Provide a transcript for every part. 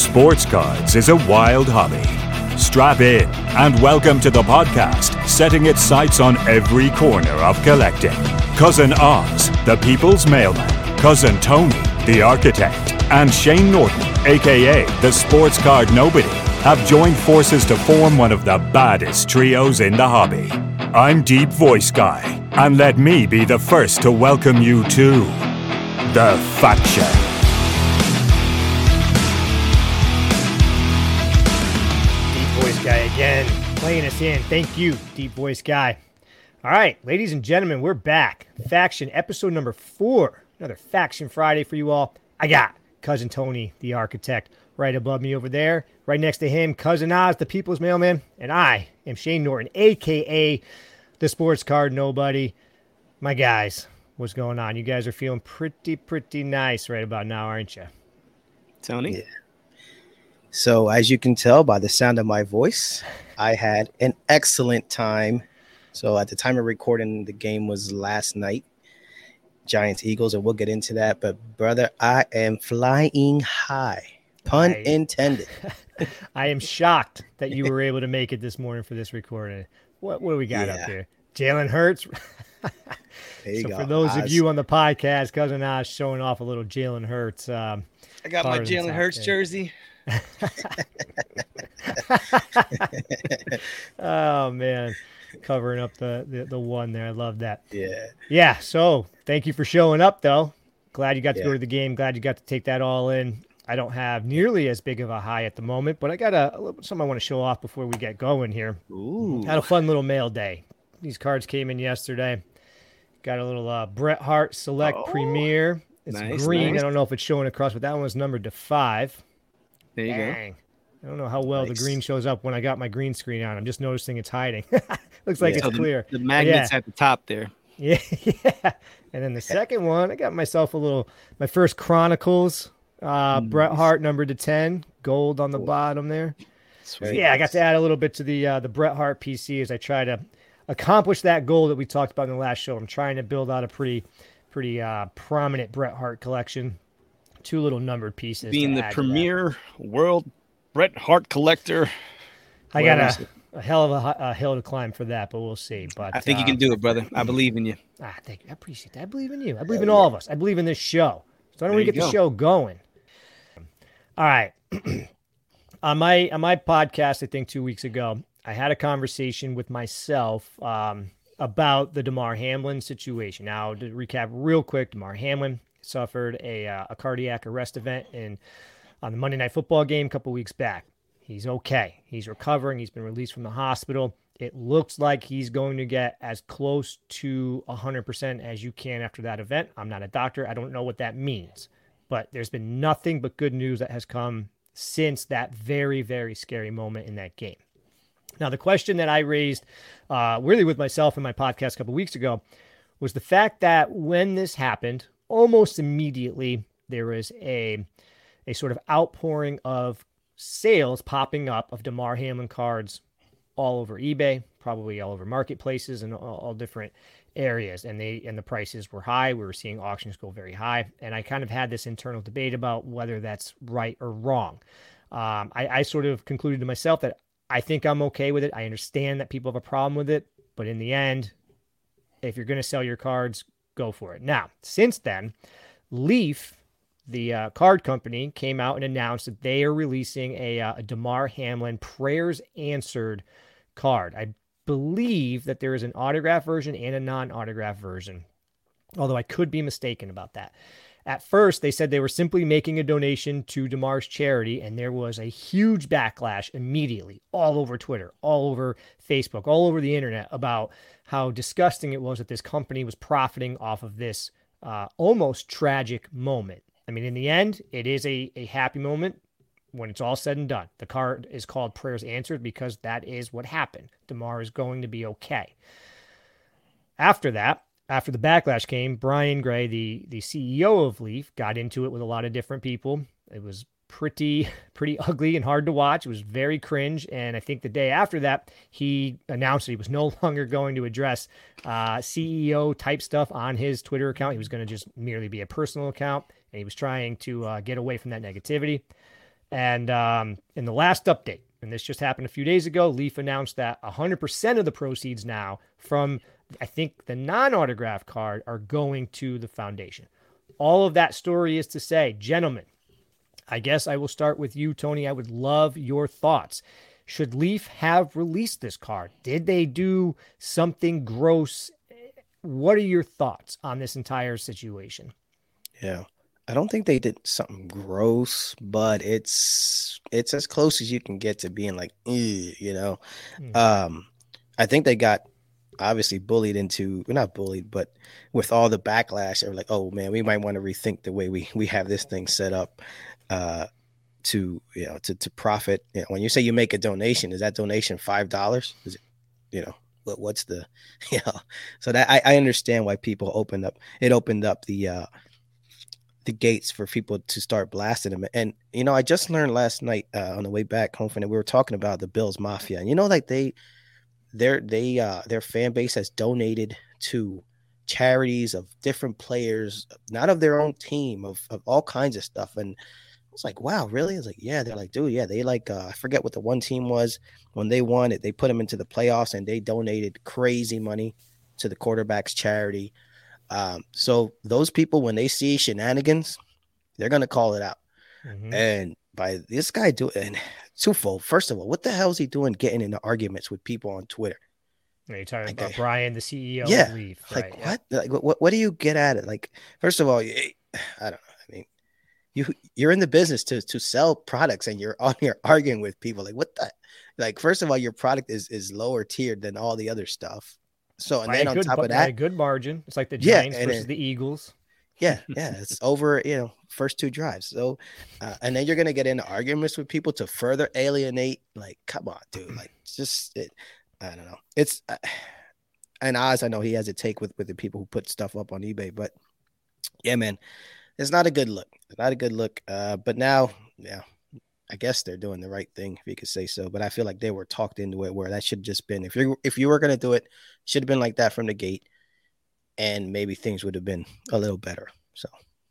Sports cards is a wild hobby. Strap in and welcome to the podcast setting its sights on every corner of collecting. Cousin Oz, the people's mailman, Cousin Tony, the architect, and Shane Norton, aka the sports card nobody, have joined forces to form one of the baddest trios in the hobby. I'm Deep Voice Guy, and let me be the first to welcome you to The Faction. Guy again playing us in. Thank you, Deep Voice Guy. All right, ladies and gentlemen, we're back. Faction episode number 4. Another Faction Friday for you all. I got Cousin Tony, the architect, right above me over there. Right next to him, Cousin Oz, the people's mailman. And I am Shane Norton, a.k.a. the sports card nobody. My guys, what's going on? You guys are feeling pretty nice right about now, aren't you? Tony? Yeah. So as you can tell by the sound of my voice, I had an excellent time. So at the time of recording, the game was last night, Giants Eagles, and we'll get into that. But brother, I am flying high, pun intended. I am shocked that you were able to make it this morning for this recording. What do we got up here? Jalen Hurts. So for those of you on the podcast, Cousin Oz showing off a little Jalen Hurts. I got my Jalen Hurts jersey. Oh man, covering up the one there. I love that. Yeah. So thank you for showing up, though. Glad you got to go to the game. Glad you got to take that all in. I don't have nearly as big of a high at the moment, but I got a little something I want to show off before we get going here. Ooh. Had a fun little mail day. These cards came in yesterday. Got a little Bret Hart Select Premier. It's green. Nice. I don't know if it's showing across, but that one was numbered to 5. There you go. I don't know how well the green shows up when I got my green screen on. I'm just noticing it's hiding. Looks like it's clear. The magnet's at the top there. Yeah. And then the second one, I got myself my first Chronicles, Bret Hart numbered to 10, gold on the bottom there. Sweet. Yeah, I got to add a little bit to the Bret Hart PC as I try to accomplish that goal that we talked about in the last show. I'm trying to build out a pretty prominent Bret Hart collection. 2 little numbered pieces. Being the premier world Bret Hart collector. I got a hell of a hill to climb for that, but we'll see. But I think you can do it, brother. I believe in you. Thank you. I appreciate that. I believe in you. I believe in all of us. I believe in this show. So I don't want to get the show going. All right. on my podcast, I think 2 weeks ago, I had a conversation with myself about the Damar Hamlin situation. Now, to recap real quick, Damar Hamlin suffered a cardiac arrest event on the Monday Night Football game a couple weeks back. He's okay. He's recovering. He's been released from the hospital. It looks like he's going to get as close to 100% as you can after that event. I'm not a doctor. I don't know what that means. But there's been nothing but good news that has come since that very, very scary moment in that game. Now, the question that I raised really with myself in my podcast a couple weeks ago was the fact that when this happened, almost immediately, there was a sort of outpouring of sales popping up of Damar Hamlin cards all over eBay, probably all over marketplaces and all different areas. And the prices were high. We were seeing auctions go very high. And I kind of had this internal debate about whether that's right or wrong. I sort of concluded to myself that I think I'm okay with it. I understand that people have a problem with it. But in the end, if you're going to sell your cards, go for it. Now, since then, Leaf, the card company, came out and announced that they are releasing a Damar Hamlin Prayers Answered card. I believe that there is an autograph version and a non-autograph version, although I could be mistaken about that. At first, they said they were simply making a donation to Damar's charity, and there was a huge backlash immediately all over Twitter, all over Facebook, all over the internet about how disgusting it was that this company was profiting off of this almost tragic moment. I mean, in the end, it is a happy moment when it's all said and done. The card is called Prayers Answered because that is what happened. Damar is going to be okay. After that, after the backlash came, Brian Gray, the CEO of Leaf, got into it with a lot of different people. It was pretty ugly and hard to watch. It was very cringe. And I think the day after that, he announced that he was no longer going to address CEO type stuff on his Twitter account. He was going to just merely be a personal account. And he was trying to get away from that negativity. And in the last update, and this just happened a few days ago, Leaf announced that 100% of the proceeds now from, I think, the non-autograph card are going to the foundation. All of that story is to say, gentlemen, I guess I will start with you, Tony. I would love your thoughts. Should Leaf have released this card? Did they do something gross? What are your thoughts on this entire situation? Yeah. I don't think they did something gross, but it's as close as you can get to being like, you know. I think they got obviously bullied into, well, not bullied, but with all the backlash, they were like, oh man, we might want to rethink the way we have this thing set up to profit. You know, when you say you make a donation, is that donation $5? Is it, you know, what's the, you know, so that I understand why people opened up the gates for people to start blasting them. And, you know, I just learned last night on the way back home from it, we were talking about the Bills Mafia, and, you know, like their fan base has donated to charities of different players, not of their own team, of all kinds of stuff. And I was like, wow, really? I was like, yeah. They're like, dude, yeah, they like, I forget what the one team was when they won it. They put them into the playoffs and they donated crazy money to the quarterback's charity. So those people, when they see shenanigans, they're going to call it out. Mm-hmm. And by this guy doing twofold. First of all, what the hell is he doing getting into arguments with people on Twitter? You're talking about Brian, the CEO of Leaf. Like, right? What? Like, what do you get at it? Like, first of all, I don't know. I mean, you're in the business to sell products and you're on here arguing with people. Like, what the? Like, first of all, your product is lower tiered than all the other stuff. So, and then on top of that, a good margin. It's like the Giants versus the Eagles. Yeah, it's over, you know, first two drives. So, and then you're going to get into arguments with people to further alienate. Like, come on, dude. Like, just, I don't know. It's, and Oz, I know he has a take with the people who put stuff up on eBay, but yeah, man, it's not a good look. It's not a good look. But now, yeah, I guess they're doing the right thing, if you could say so. But I feel like they were talked into it, where that should have just been, if you were going to do it, should have been like that from the gate. And maybe things would have been a little better. So,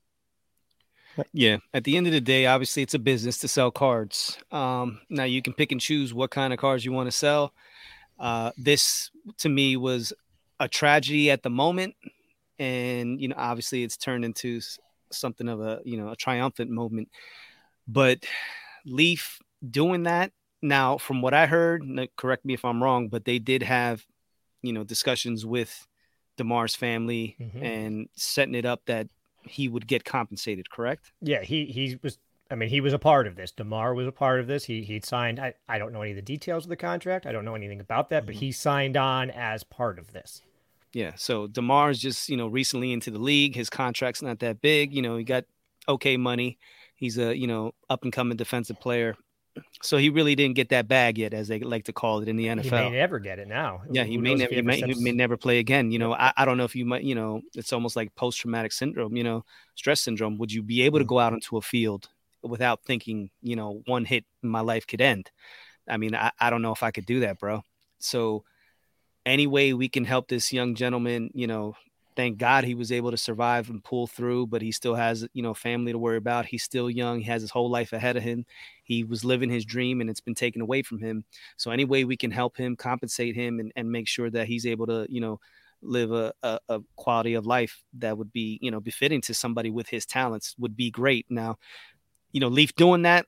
yeah, at the end of the day, obviously it's a business to sell cards. Now you can pick and choose what kind of cards you want to sell. This to me was a tragedy at the moment. And, you know, obviously it's turned into something of a triumphant moment. But Leaf doing that now, from what I heard, correct me if I'm wrong, but they did have, you know, discussions with DeMar's family and setting it up that he would get compensated, correct? Yeah, he was. I mean, he was a part of this. DeMar was a part of this. He'd signed. I don't know any of the details of the contract. I don't know anything about that, but he signed on as part of this. Yeah. So DeMar's just, you know, recently into the league. His contract's not that big. You know, he got okay money. He's a, you know, up and coming defensive player. So he really didn't get that bag yet, as they like to call it in the NFL. He may never get it now. Yeah, he may never play again. You know, I don't know if you might, you know, it's almost like post-traumatic syndrome, you know, stress syndrome. Would you be able to go out into a field without thinking, you know, one hit my life could end? I mean, I don't know if I could do that, bro. So any way we can help this young gentleman, you know, thank God he was able to survive and pull through, but he still has, you know, family to worry about. He's still young. He has his whole life ahead of him. He was living his dream and it's been taken away from him. So any way we can help him, compensate him and make sure that he's able to, you know, live a quality of life that would be, you know, befitting to somebody with his talents would be great. Now, you know, Leaf doing that,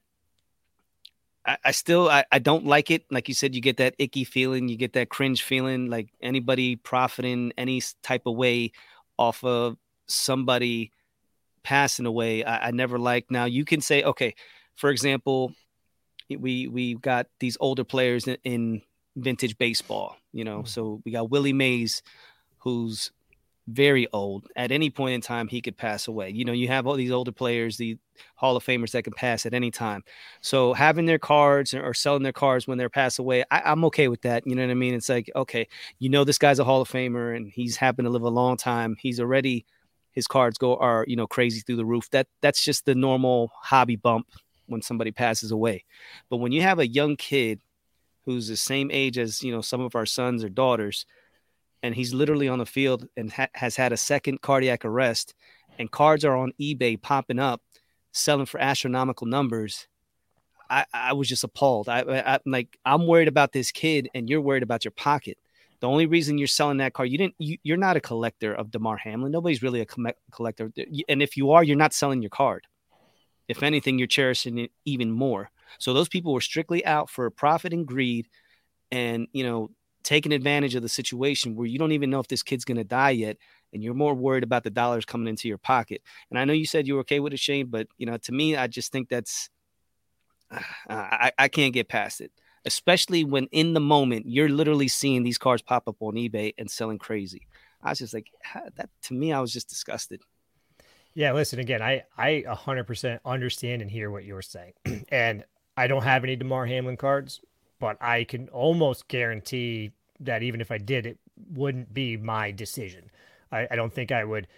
I don't like it. Like you said, you get that icky feeling, you get that cringe feeling, like anybody profiting any type of way off of somebody passing away. I never liked. Now you can say, okay, for example, we got these older players in vintage baseball, you know, so we got Willie Mays, who's very old. At any point in time, he could pass away. You know, you have all these older players, the Hall of Famers that can pass at any time. So having their cards or selling their cards when they're passed away, I'm okay with that. You know what I mean? It's like, okay, you know, this guy's a Hall of Famer and he's happened to live a long time. He's already, his cards are, you know, crazy through the roof. That's just the normal hobby bump when somebody passes away. But when you have a young kid who's the same age as, you know, some of our sons or daughters, and he's literally on the field and has had a second cardiac arrest, and cards are on eBay popping up, selling for astronomical numbers. I was just appalled. I'm worried about this kid, and you're worried about your pocket. The only reason you're selling that car, you're not a collector of Damar Hamlin. Nobody's really a collector. And if you are, you're not selling your card. If anything, you're cherishing it even more. So those people were strictly out for profit and greed, and, taking advantage of the situation where you don't even know if this kid's going to die yet. And you're more worried about the dollars coming into your pocket. And I know you said you were okay with it, Shane, but, to me, I just think that's, I can't get past it, especially when in the moment you're literally seeing these cars pop up on eBay and selling crazy. I was just like, that to me, I was just disgusted. Yeah, listen, again, I 100% understand and hear what you're saying. And I don't have any Damar Hamlin cards, but I can almost guarantee that even if I did, it wouldn't be my decision. I don't think I would.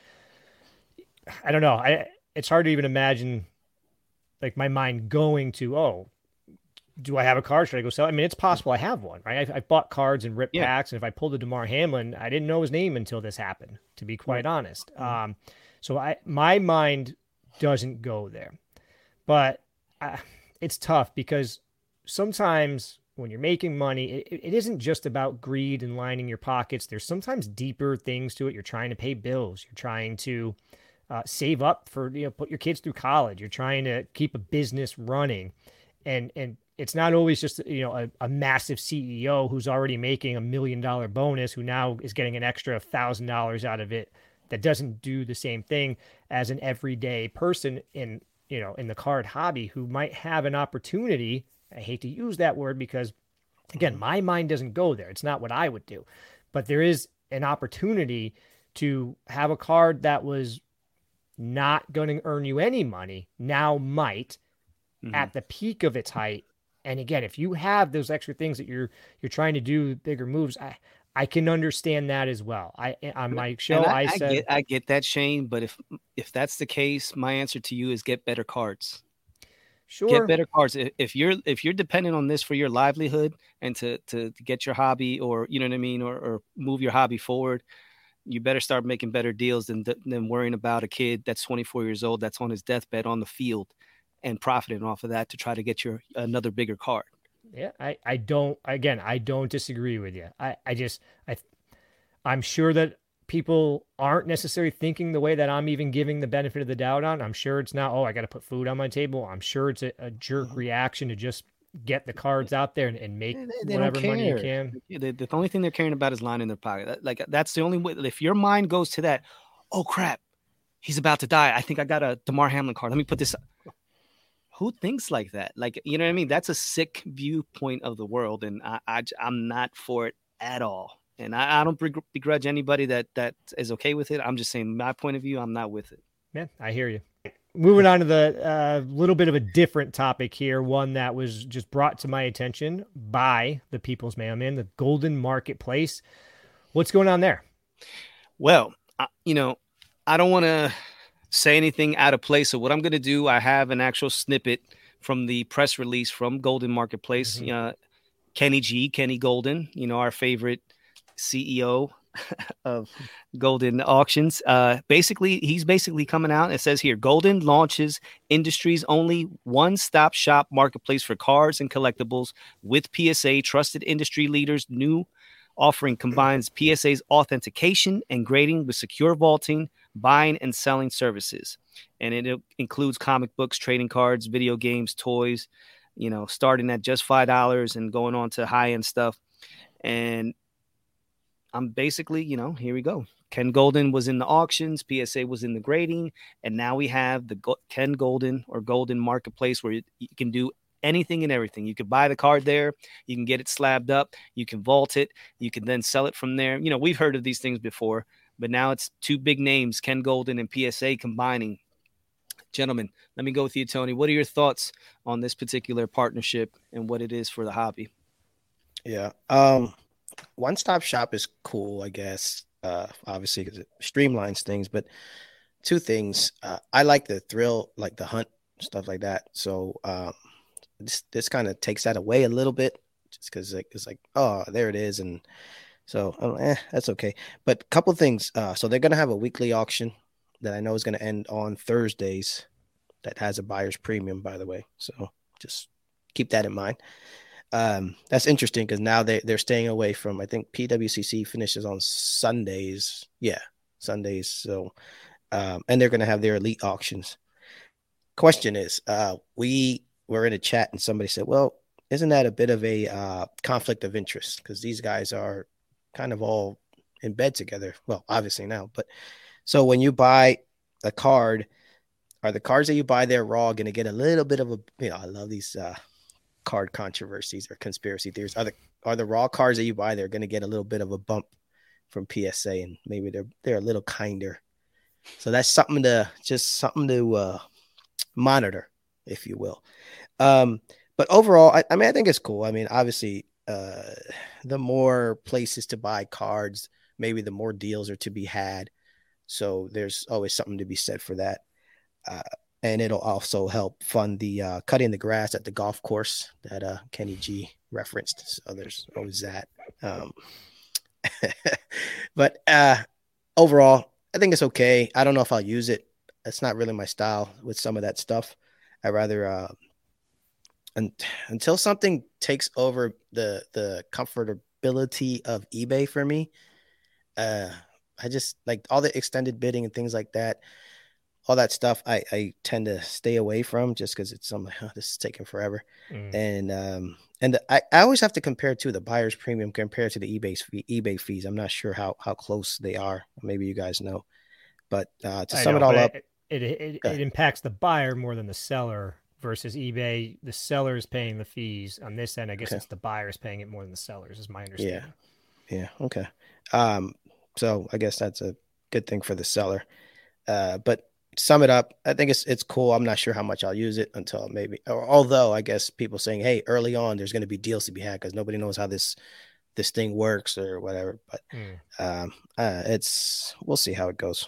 I don't know. It's hard to even imagine, like, my mind going to, oh, do I have a card? Should I go sell it? I mean, it's possible I have one, right? I've bought cards and ripped packs, and if I pulled a Damar Hamlin, I didn't know his name until this happened, to be quite honest. So my mind doesn't go there. But it's tough because sometimes when you're making money, it isn't just about greed and lining your pockets. There's sometimes deeper things to it. You're trying to pay bills. You're trying to save up for, put your kids through college. You're trying to keep a business running. And it's not always just, a massive CEO who's already making $1 million bonus, who now is getting an extra $1,000 out of it, that doesn't do the same thing as an everyday person in the card hobby who might have an opportunity. I hate to use that word because, again, my mind doesn't go there. It's not what I would do. But there is an opportunity to have a card that was not going to earn you any money, now might, at the peak of its height. And again, if you have those extra things that you're trying to do, bigger moves, I can understand that as well. On my show, I said I get that, Shane. But if that's the case, my answer to you is get better cards. Sure. Get better cards. If you're dependent on this for your livelihood and to get your hobby, or you know what I mean, or move your hobby forward, you better start making better deals than worrying about a kid that's 24 years old that's on his deathbed on the field and profiting off of that to try to get another bigger card. Yeah, I don't disagree with you. I'm sure that people aren't necessarily thinking the way that I'm even giving the benefit of the doubt on. I'm sure it's not, oh, I got to put food on my table. I'm sure it's a jerk reaction to just get the cards out there and make whatever money you can. The only thing they're caring about is lining their pocket. That's the only way. If your mind goes to that, oh crap, he's about to die. I think I got a Damar Hamlin card. Let me put this up. Who thinks like that? Like, you know what I mean? That's a sick viewpoint of the world. And I'm not for it at all. And I don't begrudge anybody that is okay with it. I'm just saying my point of view, I'm not with it. Yeah, I hear you. Moving on to the little bit of a different topic here, one that was just brought to my attention by the People's Mailman, the Goldin Marketplace. What's going on there? Well, I don't want to say anything out of place. So what I'm going to do, I have an actual snippet from the press release from Goldin Marketplace. Kenny Goldin, our favorite CEO of Goldin Auctions. He's basically coming out. It says here, Goldin launches industry's only one-stop shop marketplace for cars and collectibles with PSA. Trusted industry leaders. New offering combines PSA's authentication and grading with secure vaulting, buying and selling services. And it includes comic books, trading cards, video games, toys, starting at just $5 and going on to high-end stuff. And I'm basically, here we go. Ken Goldin was in the auctions, PSA was in the grading, and now we have the Ken Goldin or Goldin Marketplace where you can do anything and everything. You could buy the card there, you can get it slabbed up, you can vault it, you can then sell it from there. We've heard of these things before, but now it's two big names, Ken Goldin and PSA, combining. Gentlemen, let me go with you, Tony. What are your thoughts on this particular partnership and what it is for the hobby? Yeah. One-stop shop is cool, I guess, obviously, because it streamlines things. But two things. I like the thrill, like the hunt, stuff like that. So this kind of takes that away a little bit, just because it's like, oh, there it is. And so, that's okay. But a couple things. So they're going to have a weekly auction that I know is going to end on Thursdays that has a buyer's premium, by the way. So just keep that in mind. That's interesting because now they're staying away from, I think PWCC finishes on Sundays. Yeah, Sundays. So, and they're going to have their elite auctions. Question is, we were in a chat and somebody said, well, isn't that a bit of a conflict of interest? Because these guys are kind of all in bed together. Well, obviously now, but so when you buy a card, are the cards that you buy there raw going to get a little bit of a, I love these card controversies or conspiracy theories. Are the raw cards that you buy there going to get a little bit of a bump from PSA, and maybe they're a little kinder? So that's something to monitor, if you will. But overall, I mean, I think it's cool. I mean, obviously, the more places to buy cards, maybe the more deals are to be had. So there's always something to be said for that. And it'll also help fund the cutting the grass at the golf course that Kenny G referenced. So there's always that. But overall, I think it's okay. I don't know if I'll use it. It's not really my style with some of that stuff. I rather until something takes over the comfortability of eBay for me. I just like all the extended bidding and things like that. All that stuff I tend to stay away from just because it's this is taking forever. And I always have to compare to the buyer's premium compared to the eBay fees. I'm not sure how close they are. Maybe you guys know, but to sum it all up, it impacts the buyer more than the seller versus eBay. The seller is paying the fees on this end. I guess it's the buyers paying it more than the sellers is my understanding. Yeah. Okay. So I guess that's a good thing for the seller. But sum it up, I think it's cool. I'm not sure how much I'll use it until maybe, or although I guess people saying, hey, early on, there's going to be deals to be had because nobody knows how this thing works or whatever. But we'll see how it goes.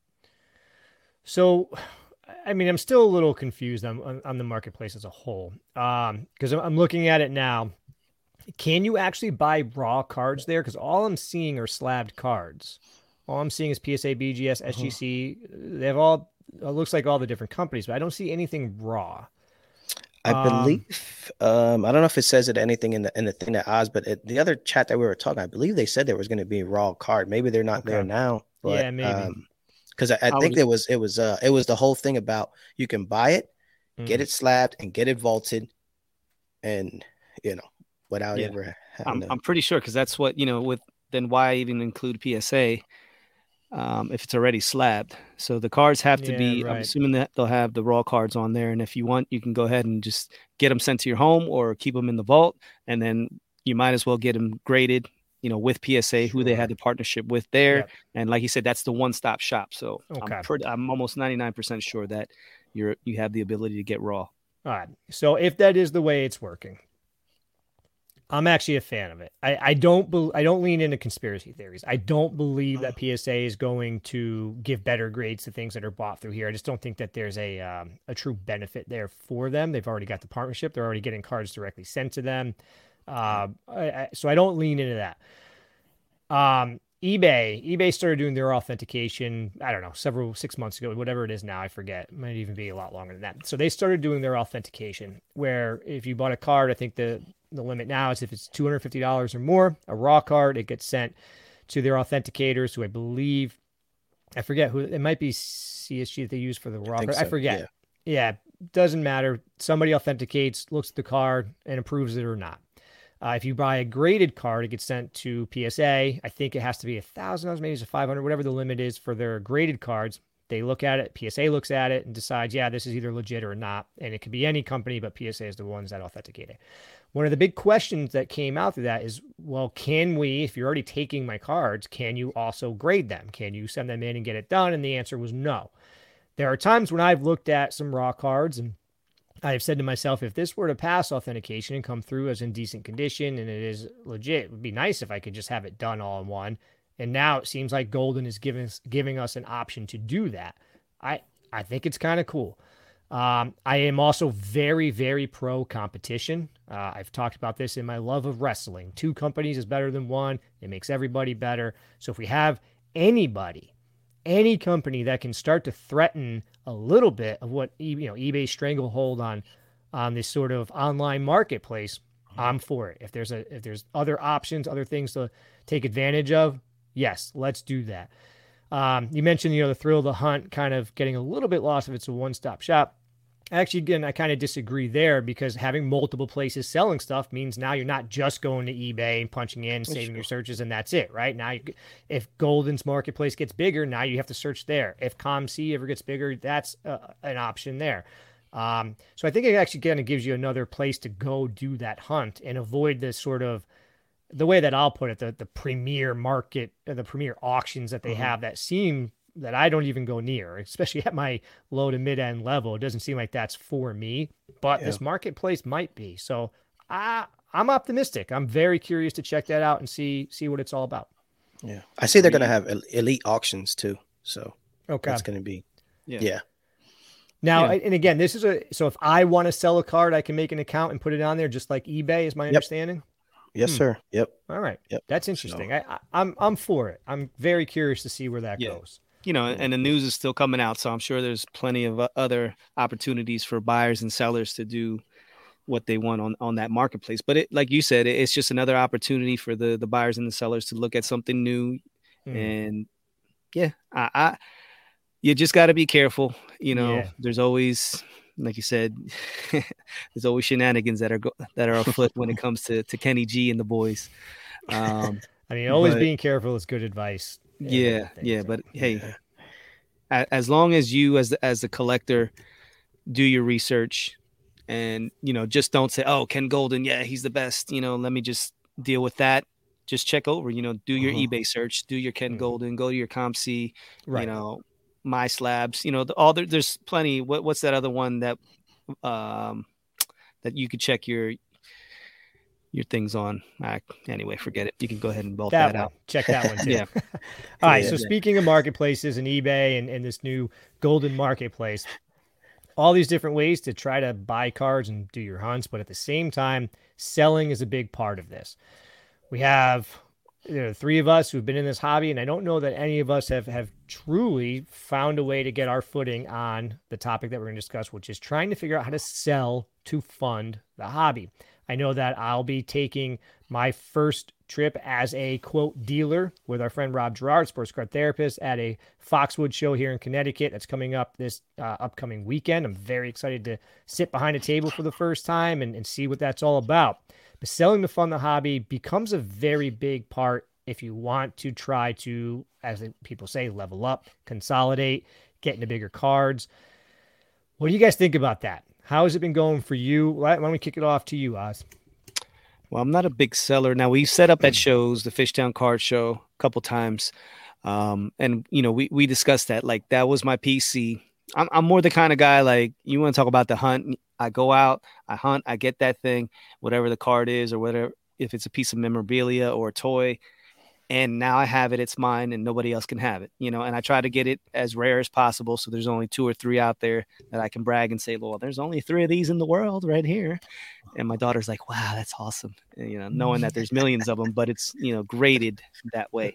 So, I mean, I'm still a little confused on the marketplace as a whole because I'm looking at it now. Can you actually buy raw cards there? Because all I'm seeing are slabbed cards. All I'm seeing is PSA, BGS, SGC. They have all, it looks like all the different companies, but I don't see anything raw. I believe, I don't know if it says it anything in the thing that Oz, but the other chat that we were talking, I believe they said there was going to be a raw card. Maybe they're not there now. But, yeah, maybe. Because I think it was the whole thing about you can buy it, get it slabbed, and get it vaulted, and without ever. I'm pretty sure because that's what then why even include PSA if it's already slabbed? So the cards have to be. Right. I'm assuming that they'll have the raw cards on there, and if you want, you can go ahead and just get them sent to your home or keep them in the vault, and then you might as well get them graded. With PSA, who they had the partnership with there. Yep. And like you said, that's the one-stop shop. So I'm almost 99% sure that you have the ability to get raw. All right. So if that is the way it's working, I'm actually a fan of it. I don't lean into conspiracy theories. I don't believe that PSA is going to give better grades to things that are bought through here. I just don't think that there's a true benefit there for them. They've already got the partnership. They're already getting cards directly sent to them. So I don't lean into that. eBay started doing their authentication. I don't know, 6 months ago, whatever it is now, I forget. It might even be a lot longer than that. So they started doing their authentication where if you bought a card, I think the limit now is if it's $250 or more, a raw card, it gets sent to their authenticators who I believe, I forget who, it might be CSG that they use for the raw card. So. I forget. Yeah. Doesn't matter. Somebody authenticates, looks at the card and approves it or not. If you buy a graded card, it gets sent to PSA. I think it has to be $1,000, maybe it's $500, whatever the limit is for their graded cards. They look at it, PSA looks at it and decides, yeah, this is either legit or not. And it could be any company, but PSA is the ones that authenticate it. One of the big questions that came out through that is, well, can we, if you're already taking my cards, can you also grade them? Can you send them in and get it done? And the answer was no. There are times when I've looked at some raw cards and I've said to myself, if this were to pass authentication and come through as in decent condition and it is legit, it would be nice if I could just have it done all in one. And now it seems like Golden is giving us an option to do that. I think it's kind of cool. I am also very, very pro competition. I've talked about this in my love of wrestling. 2 companies is better than one. It makes everybody better. So if we have any company that can start to threaten a little bit of what eBay's stranglehold on on this sort of online marketplace, I'm for it. If there's other options, other things to take advantage of, yes, let's do that. You mentioned, the thrill of the hunt kind of getting a little bit lost if it's a one-stop shop. Actually, again, I kind of disagree there, because having multiple places selling stuff means now you're not just going to eBay and punching in, saving your searches, and that's it, right? Now, if Golden's marketplace gets bigger, now you have to search there. If ComC ever gets bigger, that's an option there. So I think it actually kind of gives you another place to go do that hunt and avoid this sort of, the way that I'll put it, the premier market, the premier auctions that they have that I don't even go near, especially at my low to mid end level. It doesn't seem like that's for me, but this marketplace might be. So I'm optimistic. I'm very curious to check that out and see what it's all about. Yeah. I see they're going to have elite auctions too. So that's going to be, Now, and again, so if I want to sell a card, I can make an account and put it on there just like eBay is my understanding. Yes, sir. Yep. All right. Yep. That's interesting. So, I'm for it. I'm very curious to see where that goes. And the news is still coming out, so I'm sure there's plenty of other opportunities for buyers and sellers to do what they want on that marketplace. But like you said, it's just another opportunity for the buyers and the sellers to look at something new. And you just got to be careful. There's always, like you said, there's always shenanigans that are afoot when it comes to Kenny G and the boys. Always being careful is good advice. But hey, as long as you as the collector do your research and just don't say, oh, Ken Golden, he's the best, let me just deal with that. Just check over, do your eBay search, do your Ken Golden, go to your ComC, My Slabs, there's plenty. What's that other one that that you could check your things on? Anyway, forget it. You can go ahead and bolt that out. Check that one too. All right. So speaking of marketplaces and eBay and this new Golden marketplace, all these different ways to try to buy cards and do your hunts, but at the same time, selling is a big part of this. We have three of us who've been in this hobby, and I don't know that any of us have truly found a way to get our footing on the topic that we're going to discuss, which is trying to figure out how to sell to fund the hobby. I know that I'll be taking my first trip as a quote dealer with our friend Rob Gerard, sports card therapist, at a Foxwood show here in Connecticut that's coming up this upcoming weekend. I'm very excited to sit behind a table for the first time and see what that's all about. But selling to fund the hobby becomes a very big part if you want to try to, as people say, level up, consolidate, get into bigger cards. What do you guys think about that? How has it been going for you? Why don't we kick it off to you, Oz? Well, I'm not a big seller. Now, we've set up at shows, the Fishtown Card Show, a couple times. And, we discussed that. Like, that was my PC. I'm more the kind of guy, like, you want to talk about the hunt. I go out, I hunt, I get that thing, whatever the card is or whatever, if it's a piece of memorabilia or a toy. And now I have it, it's mine, and nobody else can have it, and I try to get it as rare as possible. So there's only 2 or 3 out there that I can brag and say, well, there's only 3 of these in the world right here. And my daughter's like, wow, that's awesome. And, knowing that there's millions of them, but it's, graded that way.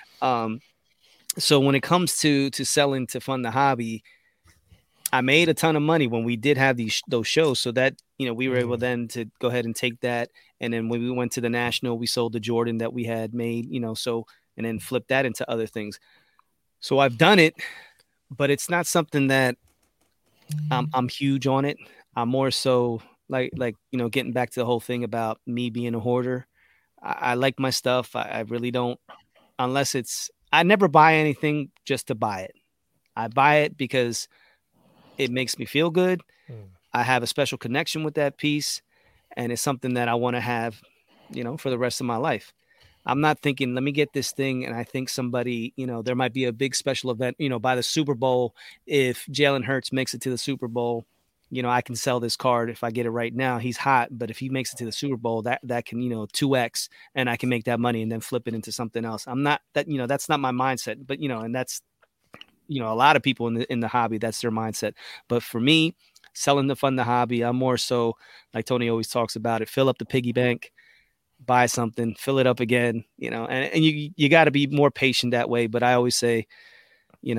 So when it comes to selling to fund the hobby, I made a ton of money when we did have those shows. So that, we were able then to go ahead and take that. And then when we went to the National, we sold the Jordan that we had made, and then flipped that into other things. So I've done it, but it's not something that I'm huge on it. I'm more so like, getting back to the whole thing about me being a hoarder. I like my stuff. I really don't, unless I never buy anything just to buy it. I buy it because it makes me feel good. I have a special connection with that piece, and it's something that I want to have, for the rest of my life. I'm not thinking, let me get this thing. And I think somebody, there might be a big special event, by the Super Bowl. If Jalen Hurts makes it to the Super Bowl, I can sell this card. If I get it right now, he's hot. But if he makes it to the Super Bowl, that can, 2X, and I can make that money and then flip it into something else. I'm not that, that's not my mindset, but, and that's, a lot of people in the hobby, that's their mindset. But for me, selling to fund the hobby, I'm more so, like Tony always talks about it, fill up the piggy bank, buy something, fill it up again, and you got to be more patient that way. But I always say,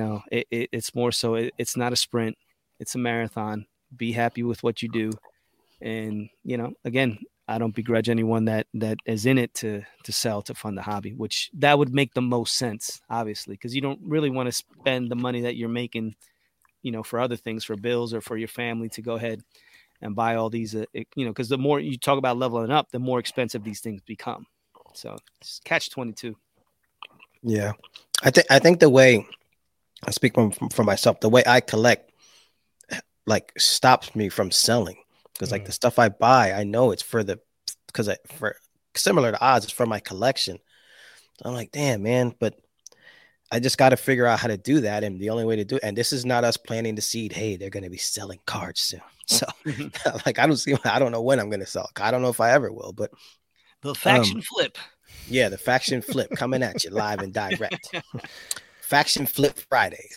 it's more so, it's not a sprint, it's a marathon. Be happy with what you do And, you know, again, I don't begrudge anyone that is in it to sell to fund the hobby, which that would make the most sense, obviously, because you don't really want to spend the money that you're making, you know, for other things, for bills or for your family to go ahead and buy all these, you know, because the more you talk about leveling up, the more expensive these things become. So it's catch-22. Yeah. I think the way I speak for myself, the way I collect, like, stops me from selling. Because like the stuff I buy, I know it's for similar to odds, it's for my collection. So I'm like, damn, man, but I just got to figure out how to do that. And the only way to do it, and this is not us planting the seed. Hey, they're going to be selling cards soon. So like, I don't know when I'm going to sell. I don't know if I ever will, but the faction flip. Yeah. The faction flip coming at you live and direct. Faction flip Fridays.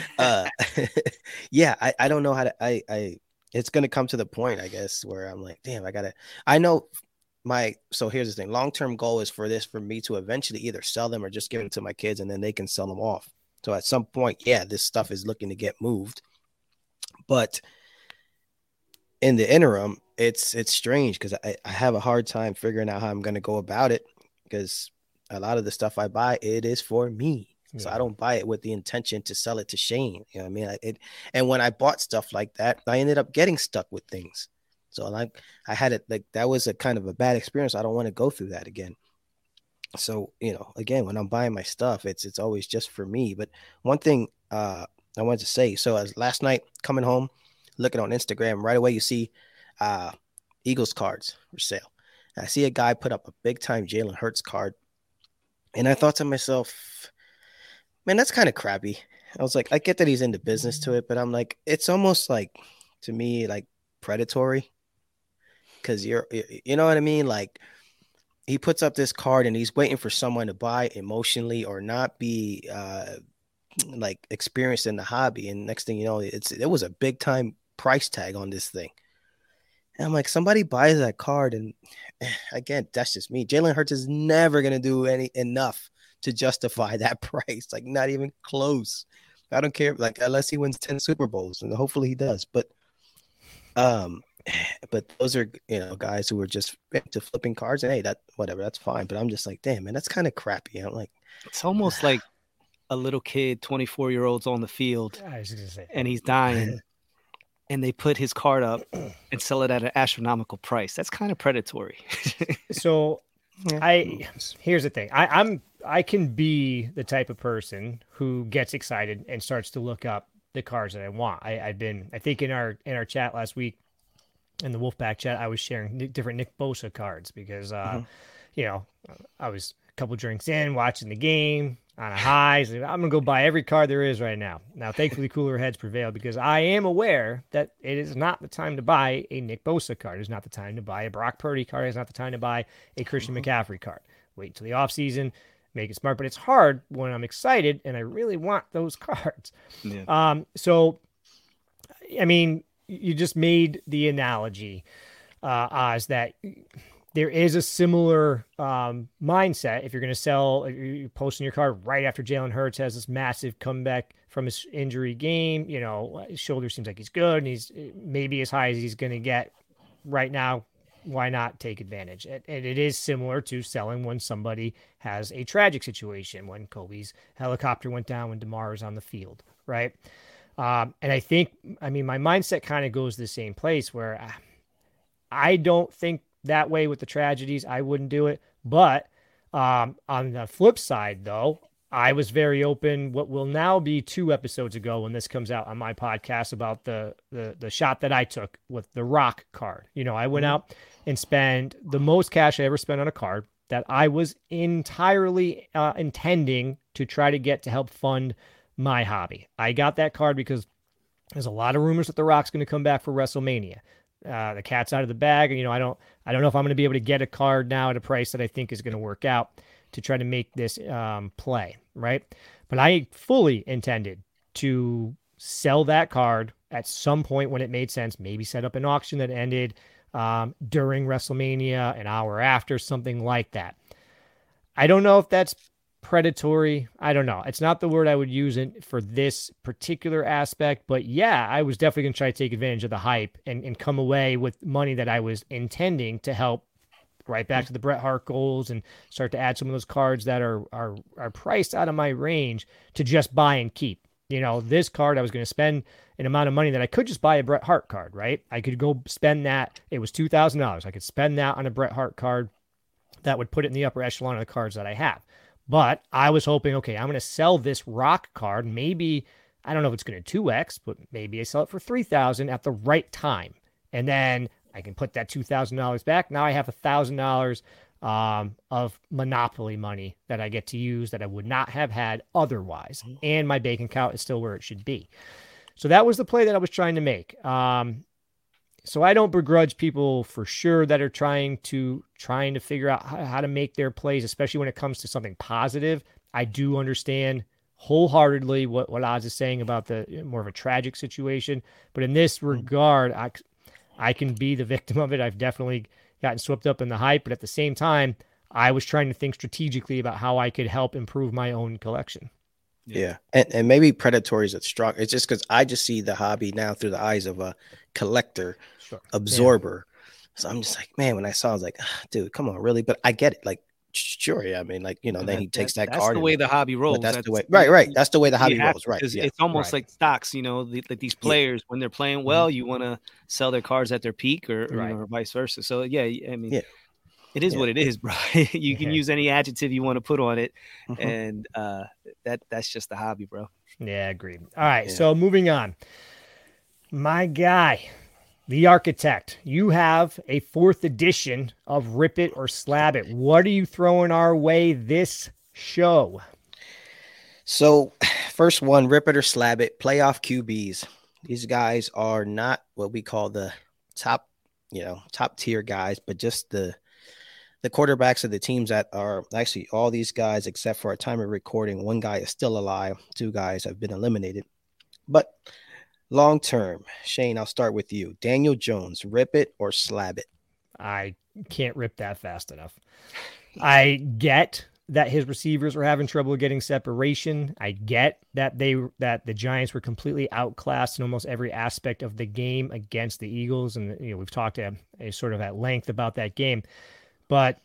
Yeah. I don't know how to, it's going to come to the point, I guess, where I'm like, damn, so here's the thing. Long-term goal is for me to eventually either sell them or just give it to my kids and then they can sell them off. So at some point, yeah, this stuff is looking to get moved. But in the interim, it's strange because I have a hard time figuring out how I'm going to go about it, because a lot of the stuff I buy, it is for me. Yeah. So I don't buy it with the intention to sell it to Shane. You know what I mean? And when I bought stuff like that, I ended up getting stuck with things. So like I had it, like that was a kind of a bad experience. I don't want to go through that again. So, you know, again, when I'm buying my stuff, it's always just for me. But one thing I wanted to say, so as last night coming home, looking on Instagram, right away you see Eagles cards for sale. And I see a guy put up a big time Jalen Hurts card. And I thought to myself, man, that's kind of crappy. I was like, I get that he's into business to it, but I'm like, it's almost like, to me, like predatory. Because you know what I mean? Like, he puts up this card and he's waiting for someone to buy emotionally or not be like experienced in the hobby. And next thing you know, it was a big time price tag on this thing. And I'm like, somebody buys that card, and again, that's just me. Jalen Hurts is never gonna do enough to justify that price. Like, not even close. I don't care. Like, unless he wins 10 Super Bowls, and hopefully he does. But those are, you know, guys who are just into flipping cards, and hey, that's fine. But I'm just like, damn, man, that's kind of crappy. I'm like, it's almost like a little kid, 24-year-old's on the field, and he's dying, and they put his card up and sell it at an astronomical price. That's kind of predatory. So, here's the thing. I can be the type of person who gets excited and starts to look up the cards that I want. I think in our chat last week, in the Wolfpack chat, I was sharing different Nick Bosa cards because, you know, I was a couple drinks in, watching the game on a high. So I'm going to go buy every card there is right now. Now, thankfully, cooler heads prevail because I am aware that it is not the time to buy a Nick Bosa card. It's not the time to buy a Brock Purdy card. It's not the time to buy a Christian McCaffrey card. Wait until the offseason, make it smart. But it's hard when I'm excited and I really want those cards. Yeah. So, I mean, you just made the analogy, Oz, that there is a similar mindset. If you're going to sell, you're posting your card right after Jalen Hurts has this massive comeback from his injury game. You know, his shoulder seems like he's good, and he's maybe as high as he's going to get right now. Why not take advantage? And it is similar to selling when somebody has a tragic situation, when Kobe's helicopter went down, when DeMar is on the field, right? And I think, I mean, my mindset kind of goes to the same place where I don't think that way with the tragedies. I wouldn't do it. But on the flip side, though, I was very open. What will now be 2 episodes ago when this comes out on my podcast about the shot that I took with the Rock card. You know, I went out and spent the most cash I ever spent on a card that I was entirely intending to try to get to help fund my hobby. I got that card because there's a lot of rumors that The Rock's going to come back for WrestleMania. The cat's out of the bag. You know, I don't know if I'm going to be able to get a card now at a price that I think is going to work out to try to make this play, right? But I fully intended to sell that card at some point when it made sense, maybe set up an auction that ended during WrestleMania, an hour after, something like that. I don't know if that's predatory. I don't know. It's not the word I would use for this particular aspect, but yeah, I was definitely going to try to take advantage of the hype and come away with money that I was intending to help right back to the Bret Hart goals and start to add some of those cards that are priced out of my range to just buy and keep. This card I was going to spend an amount of money that I could just buy a Bret Hart card, right? I could go spend that. It was $2,000. I could spend that on a Bret Hart card that would put it in the upper echelon of the cards that I have. But I was hoping, okay, I'm going to sell this Rock card. Maybe, I don't know if it's going to 2X, but maybe I sell it for $3,000 at the right time. And then I can put that $2,000 back. Now I have $1,000 of Monopoly money that I get to use that I would not have had otherwise. And my bank account is still where it should be. So that was the play that I was trying to make. So I don't begrudge people for sure that are trying to figure out how to make their plays, especially when it comes to something positive. I do understand wholeheartedly what Oz is saying about the more of a tragic situation. But in this regard, I can be the victim of it. I've definitely gotten swept up in the hype, but at the same time, I was trying to think strategically about how I could help improve my own collection. Yeah. And maybe predatory is a strong. It's just because I just see the hobby now through the eyes of a collector, absorber. Yeah. So I'm just like, man, when I saw it, I was like, dude, come on, really? But I get it. Like, sure. Yeah. I mean, like, then he takes that card. That's the way the hobby rolls. That's the way. Right. That's the way the hobby rolls. Right. Yeah. It's almost like stocks, like these players, when they're playing well, you want to sell their cards at their peak or vice versa. So, yeah, I mean, it is what it is, bro. You can use any adjective you want to put on it. And that's just the hobby, bro. Yeah, agreed. All right. So moving on. My guy, the Architect, you have a 4th edition of Rip It or Slab It. What are you throwing our way this show? So first one, Rip It or Slab It, playoff QBs. These guys are not what we call the top tier guys, but just the quarterbacks of the teams that are actually all these guys, except for our time of recording. One guy is still alive. 2 guys have been eliminated. But long term, Shane, I'll start with you. Daniel Jones, Rip It or Slab It? I can't rip that fast enough. I get that his receivers were having trouble getting separation. I get that the Giants were completely outclassed in almost every aspect of the game against the Eagles. And, we've talked sort of at length about that game. But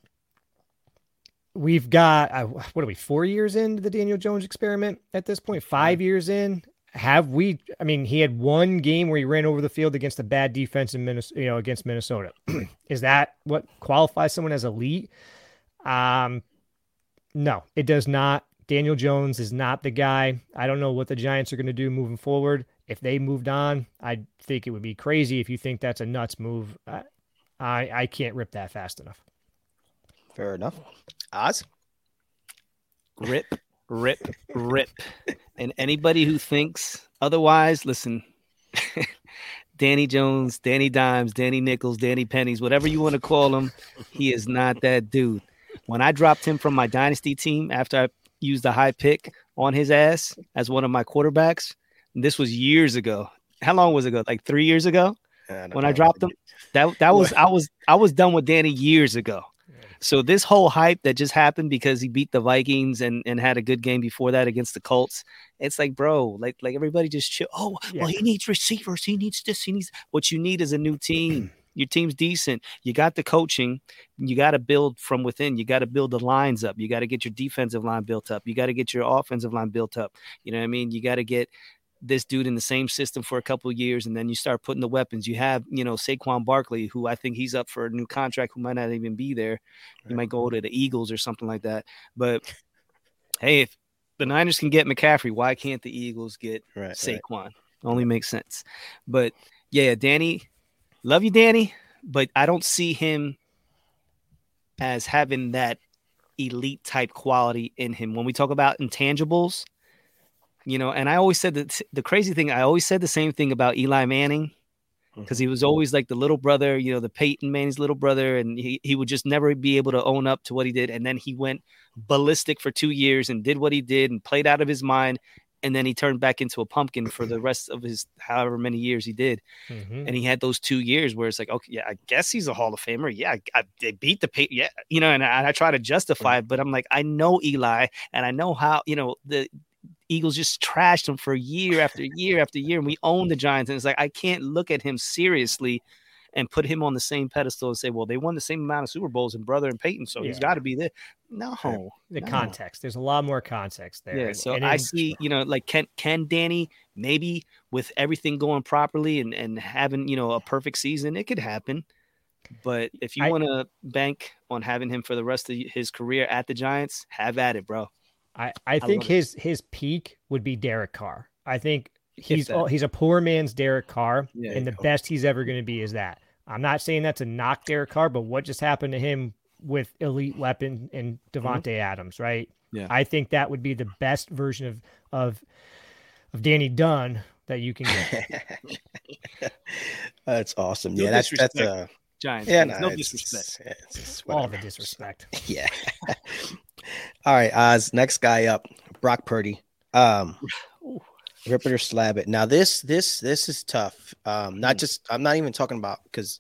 we've got, 4 years into the Daniel Jones experiment at this point? 5 years in? He had one game where he ran over the field against a bad defense in Minnesota, against Minnesota. Is that what qualifies someone as elite? No, it does not. Daniel Jones is not the guy. I don't know what the Giants are going to do moving forward. If they moved on, I think it would be crazy if you think that's a nuts move. I can't rip that fast enough. Fair enough. Oz? Rip. And anybody who thinks otherwise, listen, Danny Jones, Danny Dimes, Danny Nickels, Danny Pennies, whatever you want to call him, he is not that dude. When I dropped him from my dynasty team after I used a high pick on his ass as one of my quarterbacks, this was years ago. How long was it ago? Like 3 years ago when I dropped him? That was I was done with Danny years ago. So this whole hype that just happened because he beat the Vikings and had a good game before that against the Colts, it's like, bro, like everybody just chill. Oh, well, he needs receivers. He needs this. What you need is a new team. Your team's decent. You got the coaching. You got to build from within. You got to build the lines up. You got to get your defensive line built up. You got to get your offensive line built up. You know what I mean? You got to get this dude in the same system for a couple of years, and then you start putting the weapons. You have, Saquon Barkley, who I think he's up for a new contract, who might not even be there. He might go to the Eagles or something like that. But hey, if the Niners can get McCaffrey, why can't the Eagles get Saquon? Right. Only makes sense. But yeah, Danny, love you, Danny, but I don't see him as having that elite type quality in him. When we talk about intangibles, and I always said that the crazy thing, I always said the same thing about Eli Manning, because he was always like the little brother, the Peyton Manning's little brother, and he would just never be able to own up to what he did. And then he went ballistic for 2 years and did what he did and played out of his mind. and then he turned back into a pumpkin for the rest of his however many years he did. Mm-hmm. And he had those 2 years where it's like, okay, yeah, I guess he's a Hall of Famer. Yeah, they beat the yeah, and I try to justify it, but I'm like, I know Eli, and I know how the Eagles just trashed him for year after year after year, and we own the Giants, and it's like I can't look at him seriously and put him on the same pedestal and say, well, they won the same amount of Super Bowls and brother and Peyton, so he's got to be there. No. Context. There's a lot more context there. Yeah, so I see, like can Danny, maybe with everything going properly and having, a perfect season, it could happen. But if you want to bank on having him for the rest of his career at the Giants, have at it, bro. I think his peak would be Derek Carr. I think he's a poor man's Derek Carr, and the best he's ever going to be is that. I'm not saying that to knock Derek Carr, but what just happened to him with elite weapon and Devontae Adams, right? Yeah. I think that would be the best version of Danny Dunn that you can get. That's awesome. No, that's Giants. Yeah, no disrespect. It's all the disrespect. Yeah. All right, Oz. Next guy up, Brock Purdy. Rip it or slab it. Now this is tough. I'm not even talking about because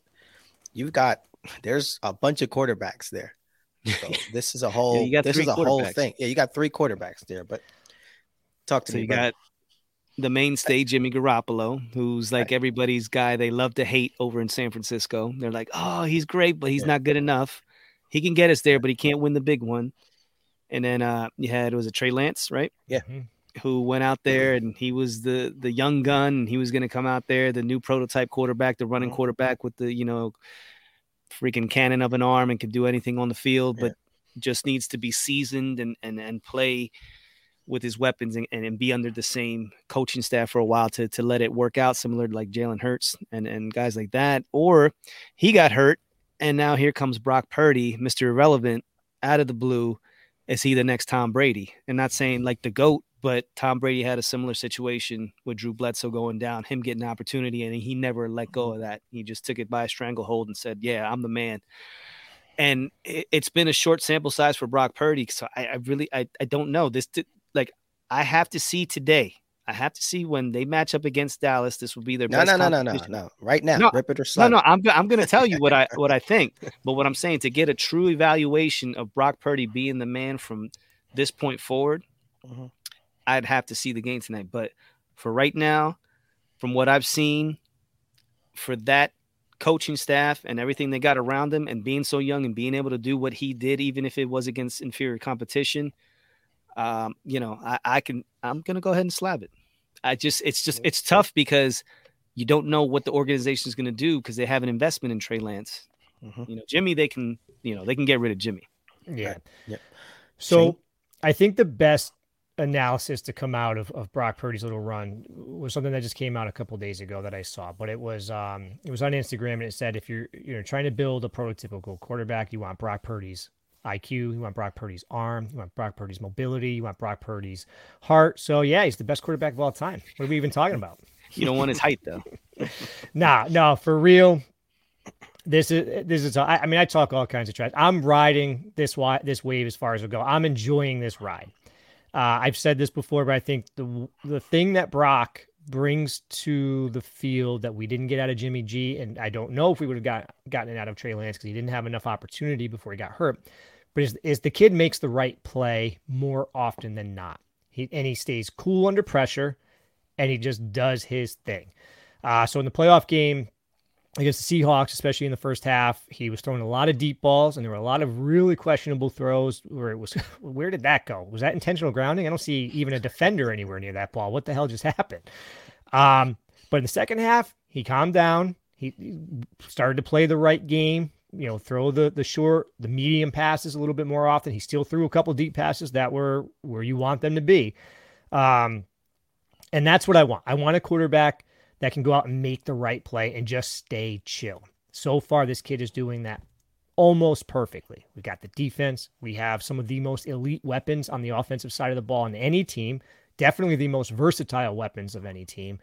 there's a bunch of quarterbacks there. So this is a whole whole thing. Yeah, you got 3 quarterbacks there, but talk to me. You got the mainstay Jimmy Garoppolo, who's like everybody's guy they love to hate over in San Francisco. They're like, oh, he's great, but he's not good enough. He can get us there, but he can't win the big one. And then was it Trey Lance, right? Yeah. Who went out there and he was the young gun, and he was going to come out there, the new prototype quarterback, the running quarterback with the, freaking cannon of an arm and could do anything on the field, but just needs to be seasoned and play with his weapons and be under the same coaching staff for a while to let it work out, similar to like Jalen Hurts and guys like that. Or he got hurt, and now here comes Brock Purdy, Mr. Irrelevant, out of the blue. Is he the next Tom Brady? And not saying like the GOAT, but Tom Brady had a similar situation with Drew Bledsoe going down, him getting an opportunity, and he never let go of that. He just took it by a stranglehold and said, yeah, I'm the man. And it's been a short sample size for Brock Purdy, so I really don't know. I have to see today. I have to see when they match up against Dallas. This will be their best competition. No. Right now, rip it or slap. No. I'm going to tell you what I think. But what I'm saying, to get a true evaluation of Brock Purdy being the man from this point forward, I'd have to see the game tonight. But for right now, from what I've seen, for that coaching staff and everything they got around him, and being so young and being able to do what he did, even if it was against inferior competition, I'm going to go ahead and slab it. It's tough because you don't know what the organization is going to do because they have an investment in Trey Lance. Jimmy, they can get rid of Jimmy. Yeah. Right. Yep. So I think the best analysis to come out of Brock Purdy's little run was something that just came out a couple of days ago that I saw, but it was on Instagram, and it said, if you're trying to build a prototypical quarterback, you want Brock Purdy's IQ, you want Brock Purdy's arm, you want Brock Purdy's mobility, you want Brock Purdy's heart. So yeah, he's the best quarterback of all time. What are we even talking about? You don't want his height though. No, for real. This is. I talk all kinds of trash. I'm riding this wave as far as we go. I'm enjoying this ride. I've said this before, but I think the thing that Brock brings to the field that we didn't get out of Jimmy G, and I don't know if we would have gotten it out of Trey Lance because he didn't have enough opportunity before he got hurt, but is the kid makes the right play more often than not. He stays cool under pressure, and he just does his thing. So in the playoff game against the Seahawks, especially in the first half, he was throwing a lot of deep balls, and there were a lot of really questionable throws where it was, where did that go? Was that intentional grounding? I don't see even a defender anywhere near that ball. What the hell just happened? But in the second half, he calmed down. He started to play the right game, throw the short, the medium passes a little bit more often. He still threw a couple deep passes that were where you want them to be. And that's what I want. I want a quarterback that can go out and make the right play and just stay chill. So far, this kid is doing that almost perfectly. We got the defense. We have some of the most elite weapons on the offensive side of the ball in any team. Definitely the most versatile weapons of any team.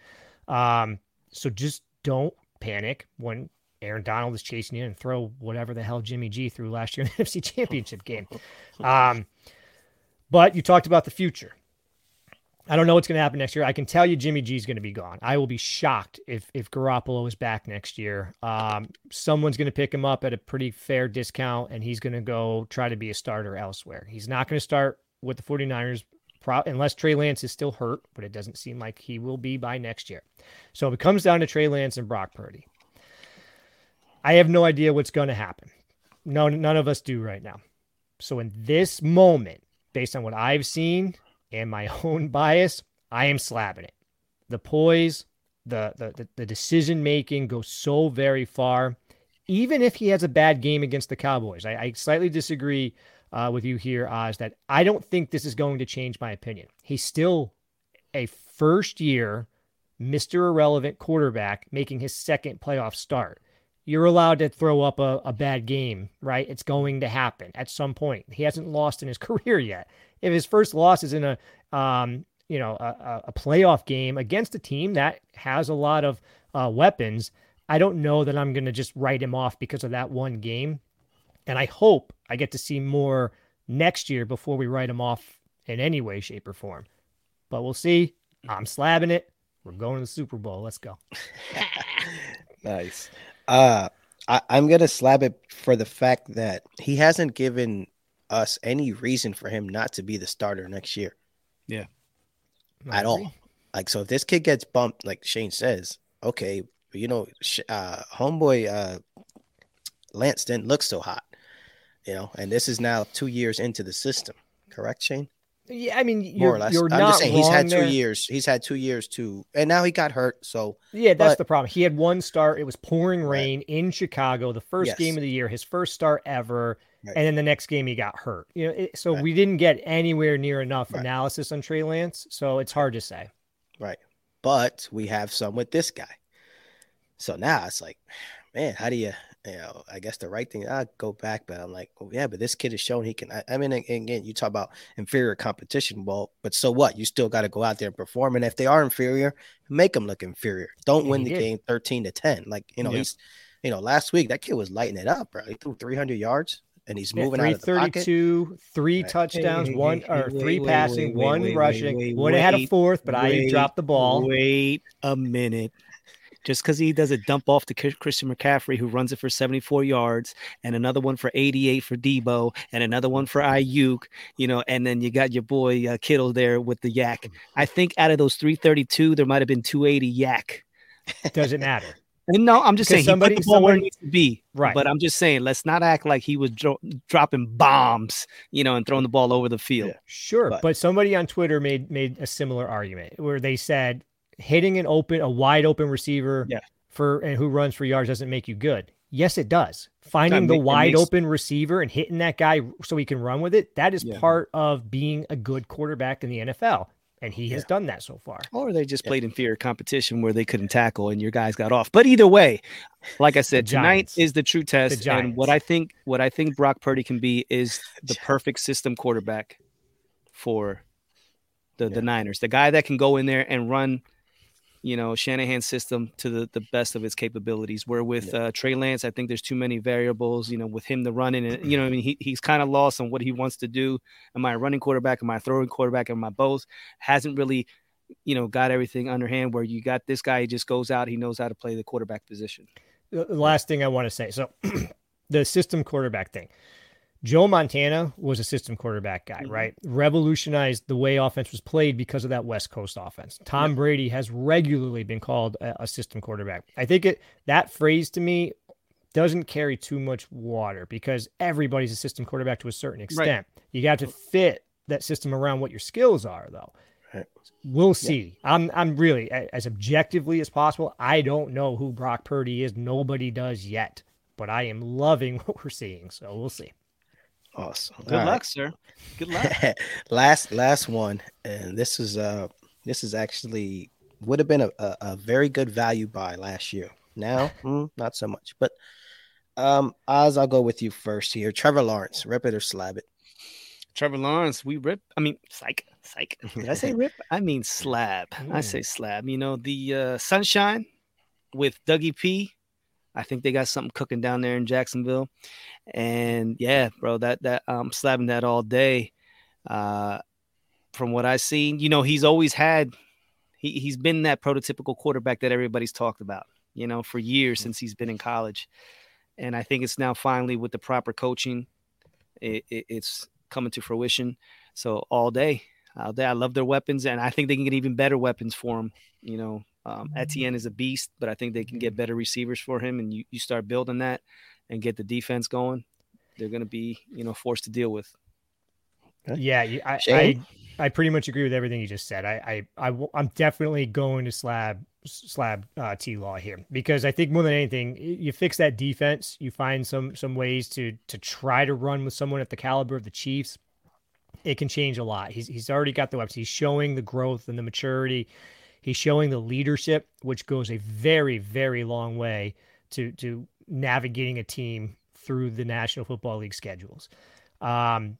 So just don't panic when Aaron Donald is chasing you and throw whatever the hell Jimmy G threw last year in the NFC Championship game. But you talked about the future. I don't know what's going to happen next year. I can tell you Jimmy G is going to be gone. I will be shocked if Garoppolo is back next year. Someone's going to pick him up at a pretty fair discount, and he's going to go try to be a starter elsewhere. He's not going to start with the 49ers unless Trey Lance is still hurt, but it doesn't seem like he will be by next year. So if it comes down to Trey Lance and Brock Purdy, I have no idea what's going to happen. No, none of us do right now. So in this moment, based on what I've seen and my own bias, I am slapping it. The poise, the decision-making goes so very far. Even if he has a bad game against the Cowboys, I slightly disagree with you here, Oz, that I don't think this is going to change my opinion. He's still a first-year Mr. Irrelevant quarterback making his second playoff start. You're allowed to throw up a bad game, right? It's going to happen at some point. He hasn't lost in his career yet. If his first loss is in a playoff game against a team that has a lot of weapons, I don't know that I'm going to just write him off because of that one game. And I hope I get to see more next year before we write him off in any way, shape, or form. But we'll see. I'm slabbing it. We're going to the Super Bowl. Let's go. Nice. I'm going to slap it for the fact that he hasn't given us any reason for him not to be the starter next year. Yeah. At all. Like, so if this kid gets bumped, like Shane says, okay, homeboy Lance didn't look so hot, and this is now 2 years into the system. Correct, Shane? Yeah, I mean, more or less. You're I'm not just saying he's had 2 there. years. He's had 2 years and now he got hurt. So yeah, that's the problem. He had one start. It was pouring rain in Chicago, the first game of the year, his first start ever. Right. And then the next game he got hurt. We didn't get anywhere near enough analysis on Trey Lance. So it's hard to say. Right. But we have some with this guy. So now it's like, man, how do you I guess the right thing, I'll go back, but I'm like, oh, yeah, but this kid has shown he can. I mean, again, you talk about inferior competition. Well, but so what? You still got to go out there and perform. And if they are inferior, make them look inferior. Don't win the game 13-10. Like, he's, last week that kid was lighting it up, bro. He threw 300 yards and he's moving out of the pocket. 332, 3 touchdowns, three passing, one rushing. Would have had a fourth, but I dropped the ball. Wait a minute. Just because he does a dump off to Christian McCaffrey, who runs it for 74 yards, and another one for 88 for Debo, and another one for Ayuk, and then you got your boy Kittle there with the yak. I think out of those 332, there might have been 280 yak. Doesn't matter. And no, I'm just saying he put the ball where it needs to be. Right. But I'm just saying, let's not act like he was dropping bombs, and throwing the ball over the field. Yeah, sure. But somebody on Twitter made a similar argument where they said, hitting a wide open receiver and who runs for yards doesn't make you good. Yes, it does. Finding the wide open receiver and hitting that guy so he can run with it, that is part of being a good quarterback in the NFL. And he has done that so far. Or they just played inferior competition where they couldn't tackle and your guys got off. But either way, like I said, tonight is the true test. And what I think Brock Purdy can be is the perfect system quarterback for the Niners. The guy that can go in there and run Shanahan's system to the best of its capabilities. Where with Trey Lance, I think there's too many variables, with him to run in. And, he's kind of lost on what he wants to do. Am I a running quarterback? Am I a throwing quarterback? Am I both? Hasn't really, got everything underhand where you got this guy, he just goes out. He knows how to play the quarterback position. The last thing I want to say. So the system quarterback thing. Joe Montana was a system quarterback guy, right? Revolutionized the way offense was played because of that West Coast offense. Tom Brady has regularly been called a system quarterback. I think that phrase to me doesn't carry too much water because everybody's a system quarterback to a certain extent. Right. You got to fit that system around what your skills are, though. Right. We'll see. I'm really, as objectively as possible, I don't know who Brock Purdy is. Nobody does yet, but I am loving what we're seeing. So we'll see. Awesome. Good luck, sir. Good luck. last one, and this is actually would have been a very good value buy last year. Now, not so much. But Oz, I'll go with you first here. Trevor Lawrence, rip it or slab it. Trevor Lawrence, we rip. I mean, psych. Did I say rip? I mean slab. I say slab. The Sunshine with Dougie P. I think they got something cooking down there in Jacksonville. And yeah, bro, that I'm slapping that all day. from what I've seen, he's always had, he's been that prototypical quarterback that everybody's talked about, for years since he's been in college. And I think it's now finally with the proper coaching, it's coming to fruition. So all day, I love their weapons, and I think they can get even better weapons for him. Etienne is a beast, but I think they can get better receivers for him, and you start building that and get the defense going. They're going to be, forced to deal with. Yeah, I pretty much agree with everything you just said. I'm definitely going to slab T-Law here, because I think more than anything, you fix that defense, you find some ways to try to run with someone at the caliber of the Chiefs. It can change a lot. He's already got the weapons. He's showing the growth and the maturity. He's showing the leadership, which goes a very, very long way to navigating a team through the National Football League schedules. The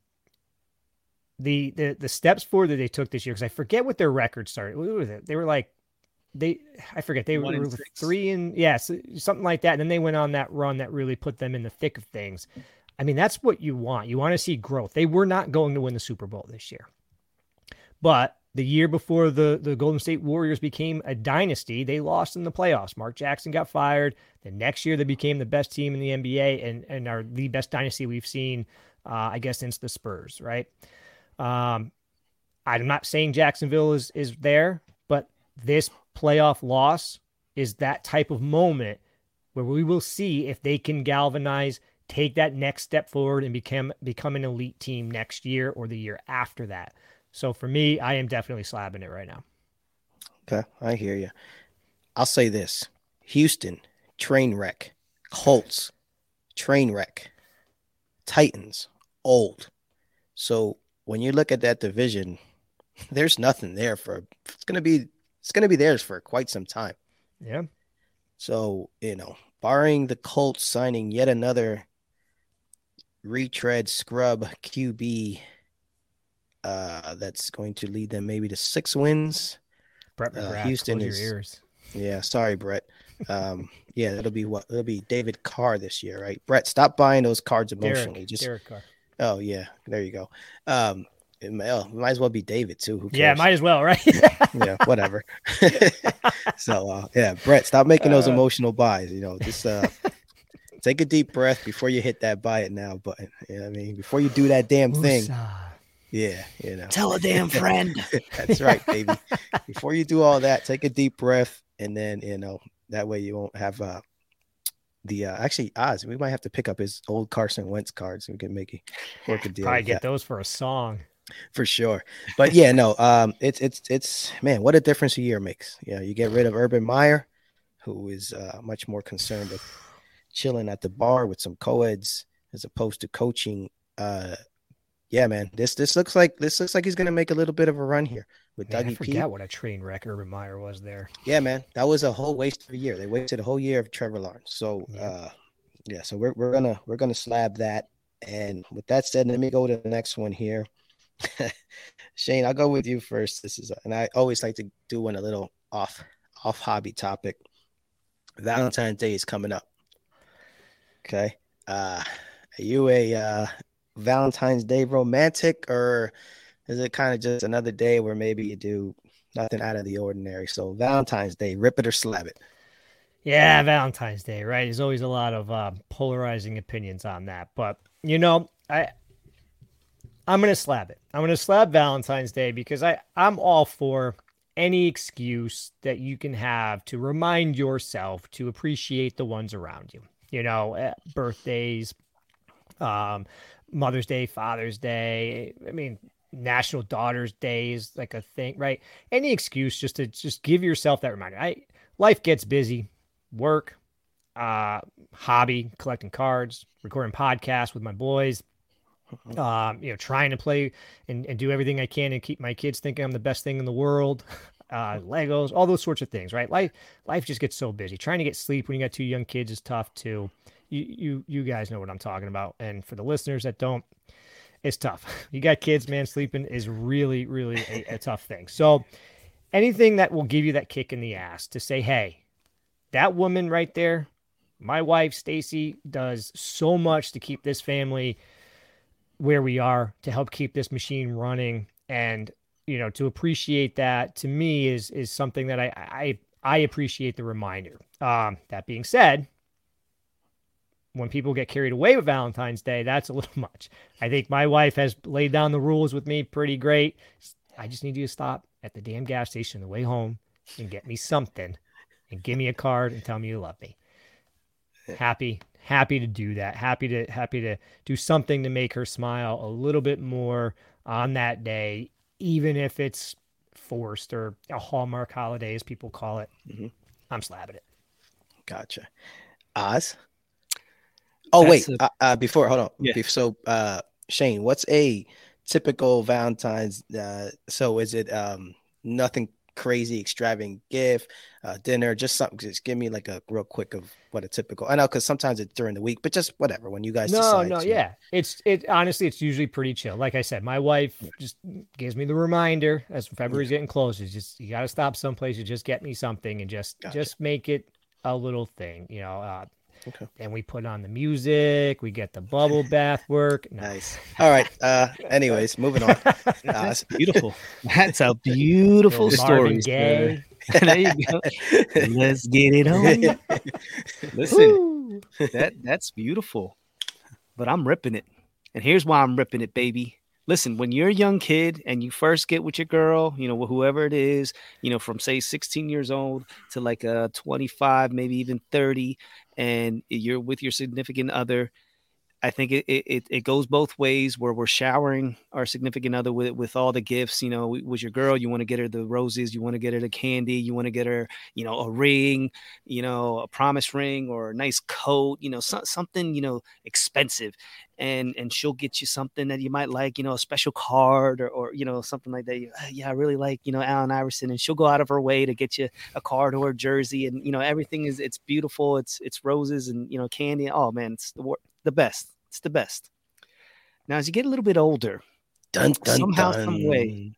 steps forward that they took this year, because I forget what their record started. What was it? They were like, I forget. They were 3-6, something like that. And then they went on that run that really put them in the thick of things. I mean, that's what you want. You want to see growth. They were not going to win the Super Bowl this year. But the year before the Golden State Warriors became a dynasty, they lost in the playoffs. Mark Jackson got fired. The next year, they became the best team in the NBA and are the best dynasty we've seen, I guess, since the Spurs, right? I'm not saying Jacksonville is there, but this playoff loss is that type of moment where we will see if they can galvanize, take that next step forward, and become an elite team next year or the year after that. So for me, I am definitely slabbing it right now. Okay, I hear you. I'll say this: Houston, train wreck. Colts, train wreck. Titans, old. So when you look at that division, there's nothing there for. It's gonna be theirs for quite some time. Yeah. So barring the Colts signing yet another retread scrub QB, that's going to lead them maybe to 6 wins. Brett McGrath, Houston close your ears. Yeah, sorry, Brett. Yeah, it'll be David Carr this year, right? Brett, stop buying those cards emotionally. Derek Carr. Oh yeah, there you go. It might as well be David too. Who cares? Yeah, might as well, right? Yeah, whatever. So yeah, Brett, stop making those emotional buys. Just take a deep breath before you hit that buy it now button. You know what I mean? Before you do that damn thing. Yeah, Tell a damn friend. That's right, baby. Before you do all that, take a deep breath, and then that way you won't have actually Oz. We might have to pick up his old Carson Wentz cards so we can work a deal. Probably get those for a song. For sure. But yeah, no, it's man, what a difference a year makes. You get rid of Urban Meyer, who is much more concerned with chilling at the bar with some co-eds as opposed to coaching. Yeah, man, this looks like he's gonna make a little bit of a run here with Dougie P. I forgot what a train wreck Urban Meyer was there. Yeah, man, that was a whole waste of a year. They wasted a whole year of Trevor Lawrence. So so we're gonna slab that. And with that said, let me go to the next one here. Shane, I'll go with you first. And I always like to do one a little off hobby topic. Valentine's Day is coming up. Okay. Are you a Valentine's Day romantic, or is it kind of just another day where maybe you do nothing out of the ordinary? So Valentine's Day, rip it or slab it. Yeah, Valentine's Day, right? There's always a lot of polarizing opinions on that. But, I'm going to slab it. I'm going to slab Valentine's Day because I'm all for any excuse that you can have to remind yourself to appreciate the ones around you. Birthdays, Mother's Day, Father's Day. I mean, National Daughters Day is like a thing, right? Any excuse just to give yourself that reminder. Life gets busy, work, hobby, collecting cards, recording podcasts with my boys, trying to play and do everything I can and keep my kids thinking I'm the best thing in the world. Legos, all those sorts of things, right? Life just gets so busy. Trying to get sleep when you got 2 young kids is tough too. You guys know what I'm talking about. And for the listeners that don't, it's tough. You got kids, man, sleeping is really, really a tough thing. So anything that will give you that kick in the ass to say, hey, that woman right there, my wife, Stacy, does so much to keep this family where we are, to help keep this machine running. And, to appreciate that to me is something that I appreciate the reminder. That being said, when people get carried away with Valentine's Day, that's a little much. I think my wife has laid down the rules with me pretty great. I just need you to stop at the damn gas station on the way home and get me something and give me a card and tell me you love me. Happy to do that. Happy to do something to make her smile a little bit more on that day, even if it's forced or a Hallmark holiday, as people call it. Mm-hmm. I'm slapping it. Gotcha. Oz? Oh, wait. Before, hold on. Yeah. So, Shane, what's a typical Valentine's? So is it nothing crazy, extravagant gift, dinner, just something? Just give me like a real quick of what a typical. I know because sometimes it's during the week, but just whatever when you guys decide. Yeah. It honestly, it's usually pretty chill. Like I said, my wife just gives me the reminder as February's getting close. It's just, you got to stop someplace. You just get me something and just make it a little thing, Okay. And we put on the music. We get the bubble bath work. Nice. All right. Anyways, moving on. That's beautiful. That's a beautiful story. Gaye. There you go. Let's get it on. Listen, that's beautiful. But I'm ripping it. And here's why I'm ripping it, baby. Listen, when you're a young kid and you first get with your girl, whoever it is, from say 16 years old to like 25, maybe even 30, and you're with your significant other, I think it goes both ways, where we're showering our significant other with all the gifts. With your girl, you want to get her the roses, you want to get her the candy, you want to get her, a ring, a promise ring or a nice coat, something, expensive. And she'll get you something that you might like, a special card or something like that. I really like, Allen Iverson, and she'll go out of her way to get you a card or a jersey, and everything it's beautiful. It's roses and candy. Oh man, it's the best. It's the best. Now, as you get a little bit older, somehow, some way,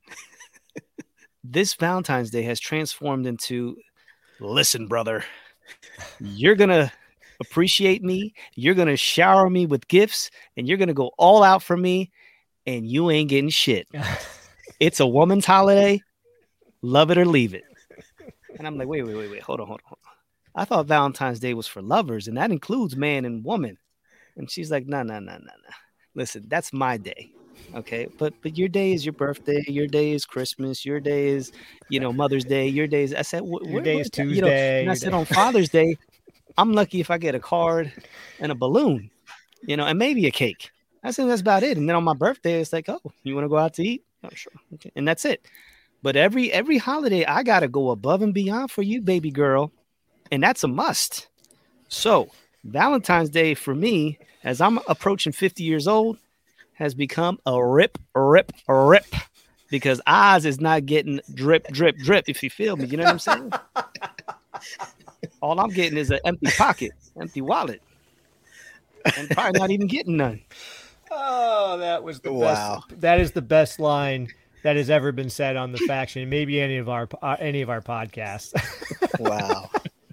this Valentine's Day has transformed into, listen, brother, you're gonna appreciate me, you're gonna shower me with gifts, and you're gonna go all out for me, and you ain't getting shit. It's a woman's holiday, love it or leave it. And I'm like, wait, hold on. I thought Valentine's Day was for lovers, and that includes man and woman. And she's like, no. Listen, that's my day. Okay. But your day is your birthday. Your day is Christmas. Your day is, Mother's Day. Your day is, I said, your day is Tuesday. And I said, on Father's Day, I'm lucky if I get a card and a balloon, and maybe a cake. I said, that's about it. And then on my birthday, it's like, oh, you want to go out to eat? Oh, sure. Okay. And that's it. But every holiday, I got to go above and beyond for you, baby girl. And that's a must. So Valentine's Day for me, as I'm approaching 50 years old, has become a rip. Because Oz is not getting drip, if you feel me. You know what I'm saying? All I'm getting is an empty pocket, empty wallet. And probably not even getting none. Oh, that was the best. That is the best line that has ever been said on the faction, maybe any of our podcasts. Wow.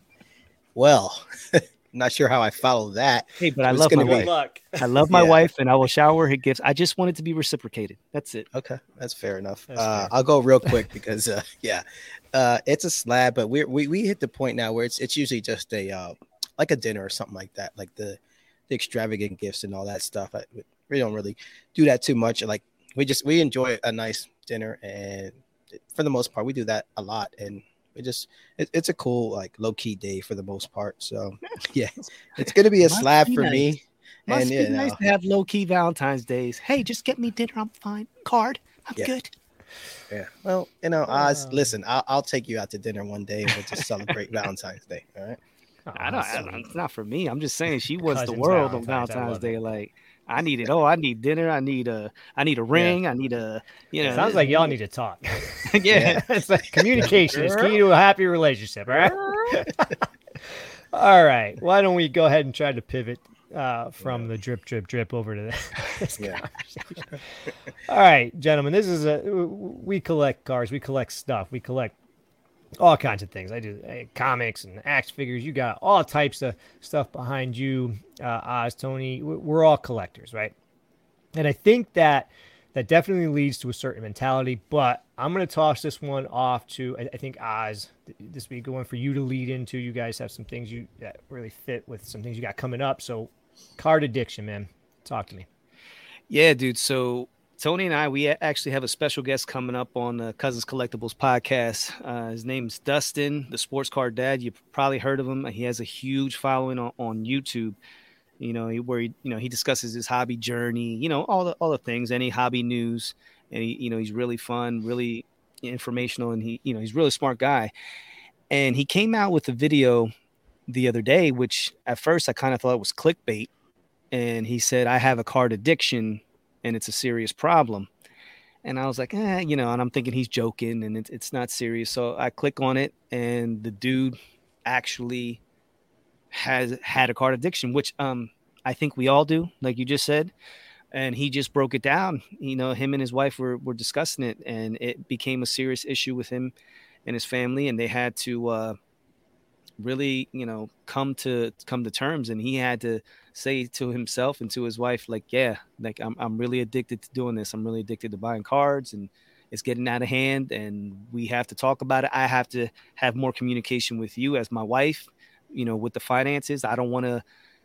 Well, not sure how I follow that. Hey, but I love my wife. I love my wife, and I will shower her gifts. I just want it to be reciprocated. That's it. Okay, that's fair enough. I'll go real quick because it's a slab, but we hit the point now where it's usually just a like a dinner or something like that, like the extravagant gifts and all that stuff. We don't really do that too much. Like we enjoy a nice dinner, and for the most part, we do that a lot. And it's a cool, like, low-key day for the most part. So yeah, it's gonna be a slab for me. Must be nice to have low-key Valentine's days. Hey, just get me dinner, I'm fine. Card, I'm good. Yeah. Well, Oz, listen, I'll take you out to dinner one day and we'll just celebrate Valentine's Day. All right. I don't, it's not for me. I'm just saying she wants the world on Valentine's Day. Like, I need it. Oh, I need dinner. I need a ring. I need a, It sounds like y'all need to talk. Yeah. It's like communication is key to a happy relationship. All right. All right. Why don't we go ahead and try to pivot from the drip over to this conversation. All right, gentlemen, this is we collect cars. We collect stuff. We collect all kinds of things. I do comics and action figures. You got all types of stuff behind you, Oz, Tony. We're all collectors, right? And I think that that definitely leads to a certain mentality. But I'm going to toss this one off to, I think, Oz. This would be a good one for you to lead into. You guys have some things that really fit with some things you got coming up. So card addiction, man. Talk to me. Yeah, dude. So Tony and I, we actually have a special guest coming up on the Cousins Collectibles podcast. His name's Dustin, the Sports Card Dad. You've probably heard of him. He has a huge following on YouTube. Where he discusses his hobby journey. All the things, any hobby news, and he's really fun, really informational, and he's a really smart guy. And he came out with a video the other day, which at first I kind of thought it was clickbait. And he said, I have a card addiction and it's a serious problem. And I was like, and I'm thinking he's joking and it's not serious. So I click on it and the dude actually has had a card addiction, which I think we all do, like you just said. And he just broke it down. Him and his wife were discussing it, and it became a serious issue with him and his family. And they had to really, come to terms. And he had to say to himself and to his wife, like, yeah, like I'm really addicted to doing this. I'm really addicted to buying cards, and it's getting out of hand, and we have to talk about it. I have to have more communication with you as my wife, with the finances. I don't want to,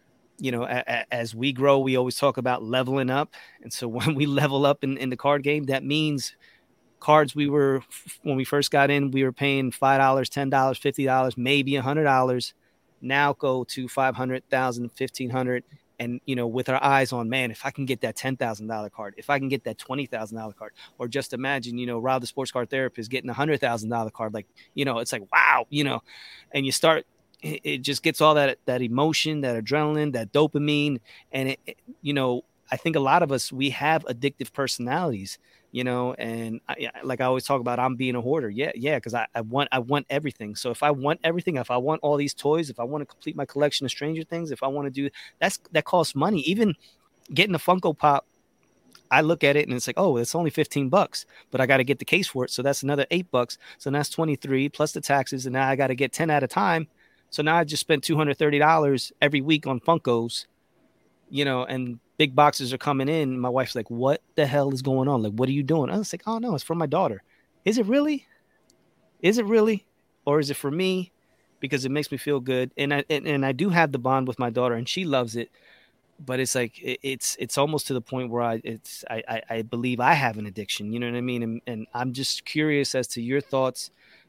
as we grow, we always talk about leveling up. And so when we level up in the card game, that means cards when we first got in, we were paying $5, $10, $50, maybe $100. Now go to $500,000, $1,500. And, with our eyes on, man, if I can get that $10,000 card, if I can get that $20,000 card, or just imagine, Rob, the sports card therapist, getting $100,000 card, like, it's like, wow, and you start, it just gets all that emotion, that adrenaline, that dopamine. And I think a lot of us, we have addictive personalities, and like I always talk about, I'm being a hoarder. Yeah. Cause I want everything. So if I want everything, if I want all these toys, if I want to complete my collection of Stranger Things, if I want to do that costs money. Even getting a Funko Pop, I look at it and it's like, oh, it's only $15, but I got to get the case for it. So that's another $8. So that's 23 plus the taxes. And now I got to get 10 at a time. So now I just spent $230 every week on Funkos, and big boxes are coming in. My wife's like, what the hell is going on? Like, what are you doing? I was like, oh no, it's for my daughter. Is it really? Or is it for me? Because it makes me feel good. And I do have the bond with my daughter and she loves it, but it's like, it's almost to the point where I believe I have an addiction, you know what I mean? And I'm just curious as to your thoughts.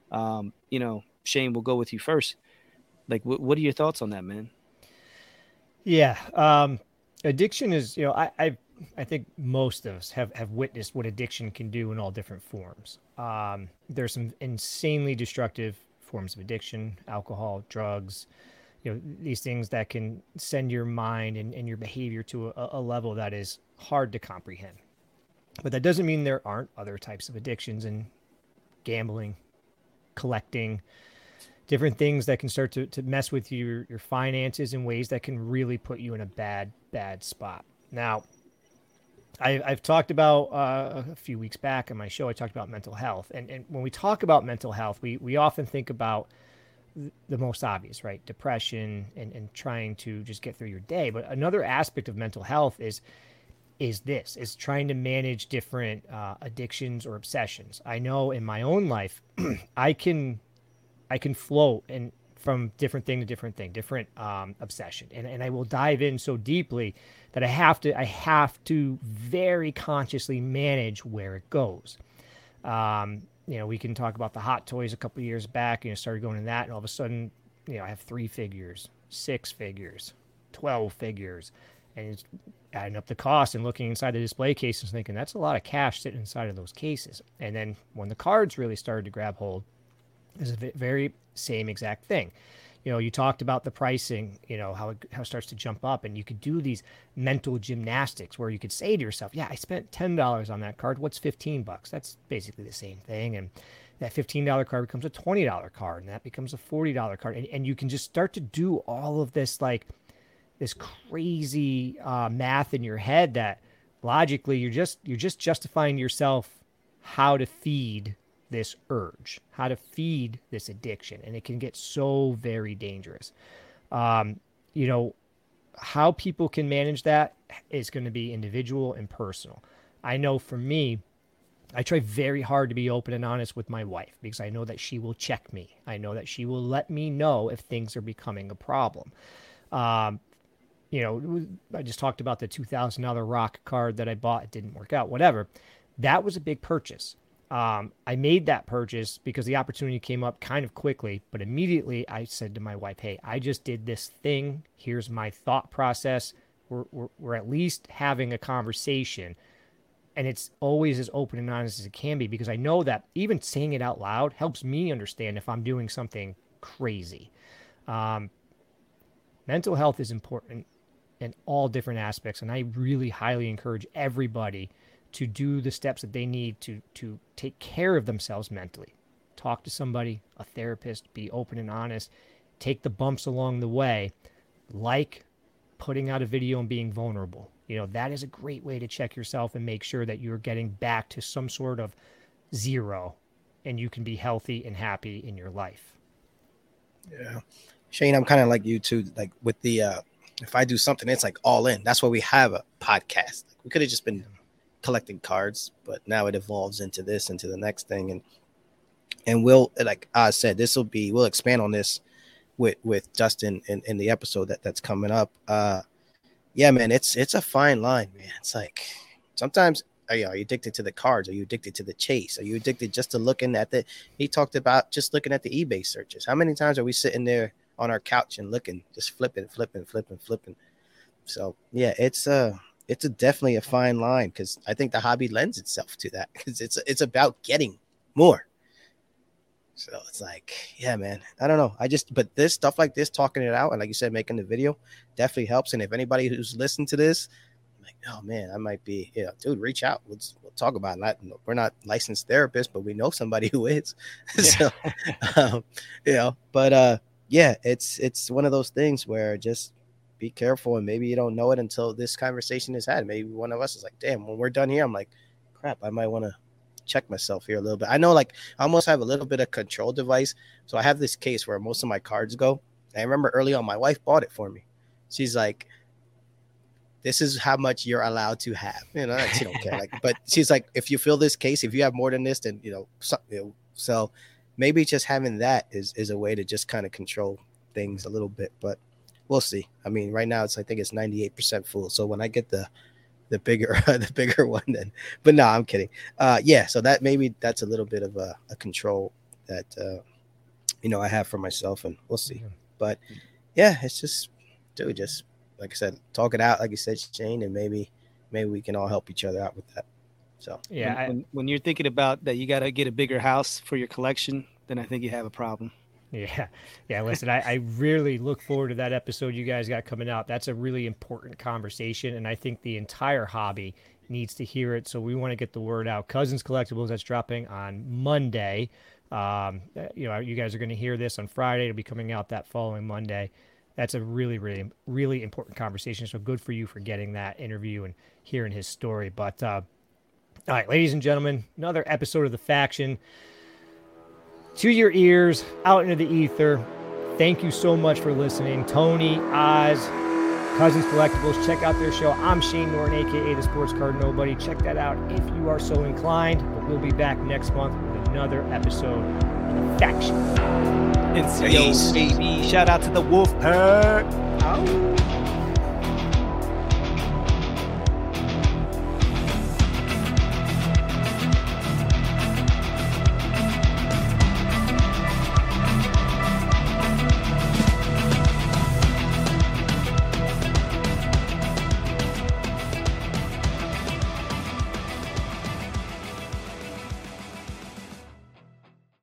Shane, we'll go with you first. Like, what are your thoughts on that, man? Yeah. Addiction is, I think most of us have witnessed what addiction can do in all different forms. There's some insanely destructive forms of addiction, alcohol, drugs, these things that can send your mind and your behavior to a level that is hard to comprehend. But that doesn't mean there aren't other types of addictions, in gambling, collecting, different things that can start to mess with your finances in ways that can really put you in a bad spot. Now, I've talked about a few weeks back on my show, I talked about mental health. And when we talk about mental health, we often think about the most obvious, right? Depression and trying to just get through your day. But another aspect of mental health is trying to manage different addictions or obsessions. I know in my own life, I can float from different thing to different thing, different obsession. And I will dive in so deeply that I have to very consciously manage where it goes. We can talk about the hot toys a couple of years back, started going in that, and all of a sudden, I have 3 figures, 6 figures, 12 figures, and it's adding up the cost and looking inside the display cases and thinking that's a lot of cash sitting inside of those cases. And then when the cards really started to grab hold, is a very same exact thing. You talked about the pricing, how it starts to jump up, and you could do these mental gymnastics where you could say to yourself, yeah, I spent $10 on that card. What's $15? That's basically the same thing. And that $15 card becomes a $20 card, and that becomes a $40 card. And you can just start to do all of this, like this crazy math in your head that logically you're just justifying yourself how to feed this urge, how to feed this addiction. And it can get so very dangerous. How people can manage that is going to be individual and personal. I know for me, I try very hard to be open and honest with my wife because I know that she will check me. I know that she will let me know if things are becoming a problem. You know, I just talked about the $2,000 rock card that I bought. It didn't work out, whatever. That was a big purchase. I made that purchase because the opportunity came up kind of quickly, but immediately I said to my wife, hey, I just did this thing. Here's my thought process. We're at least having a conversation. And it's always as open and honest as it can be because I know that even saying it out loud helps me understand if I'm doing something crazy. Mental health is important in all different aspects, and I really highly encourage everybody to do the steps that they need to take care of themselves mentally. Talk to somebody, a therapist, be open and honest, take the bumps along the way, like putting out a video and being vulnerable. You know, that is a great way to check yourself and make sure that you're getting back to some sort of zero and you can be healthy and happy in your life. Yeah. Shane, I'm kind of like you too. Like with the, if I do something, it's like all in. That's why we have a podcast. We could have just been collecting cards, but now it evolves into this, into the next thing. And we'll, like I said, we'll expand on this with Justin in the episode that's coming up. Yeah, man, it's a fine line, man. It's like sometimes are you addicted to the cards? Are you addicted to the chase? Are you addicted just to looking at he talked about just looking at the eBay searches. How many times are we sitting there on our couch and looking, just flipping? So yeah, it's definitely a fine line because I think the hobby lends itself to that because it's about getting more. So it's like, yeah, man, I don't know. But this stuff like this, talking it out, and like you said, making the video definitely helps. And if anybody who's listened to this, I'm like, oh man, I might be, dude, reach out. We'll talk about it. We're not licensed therapists, but we know somebody who is. Yeah. So, but yeah, it's one of those things where just be careful, and maybe you don't know it until this conversation is had. Maybe one of us is like, damn, when we're done here, I'm like, crap, I might want to check myself here a little bit. I know, like, I almost have a little bit of control device. So I have this case where most of my cards go. And I remember early on, my wife bought it for me. She's like, this is how much you're allowed to have. She don't care. But she's like, if you fill this case, if you have more than this, then, so maybe just having that is a way to just kind of control things a little bit, but we'll see. I mean, right now I think it's 98% full. So when I get the bigger one then, but no, I'm kidding. Yeah. So that's a little bit of a control that, I have for myself, and we'll see. But yeah, it's just, dude, just like I said, talk it out, like you said, Shane, and maybe we can all help each other out with that. So yeah, when you're thinking about that, you got to get a bigger house for your collection, then I think you have a problem. Yeah. Listen, I really look forward to that episode you guys got coming out. That's a really important conversation, and I think the entire hobby needs to hear it. So we want to get the word out. Cousins Collectibles, that's dropping on Monday. You guys are going to hear this on Friday. It'll be coming out that following Monday. That's a really, really, really important conversation. So good for you for getting that interview and hearing his story. But all right, ladies and gentlemen, another episode of The Faction. To your ears, out into the ether. Thank you so much for listening. Tony, Oz, Cousins Collectibles, check out their show. I'm Shane Norton, a.k.a. the Sports Card Nobody. Check that out if you are so inclined. But we'll be back next month with another episode of The Faction. NCO, baby. Shout out to the Wolf Pack.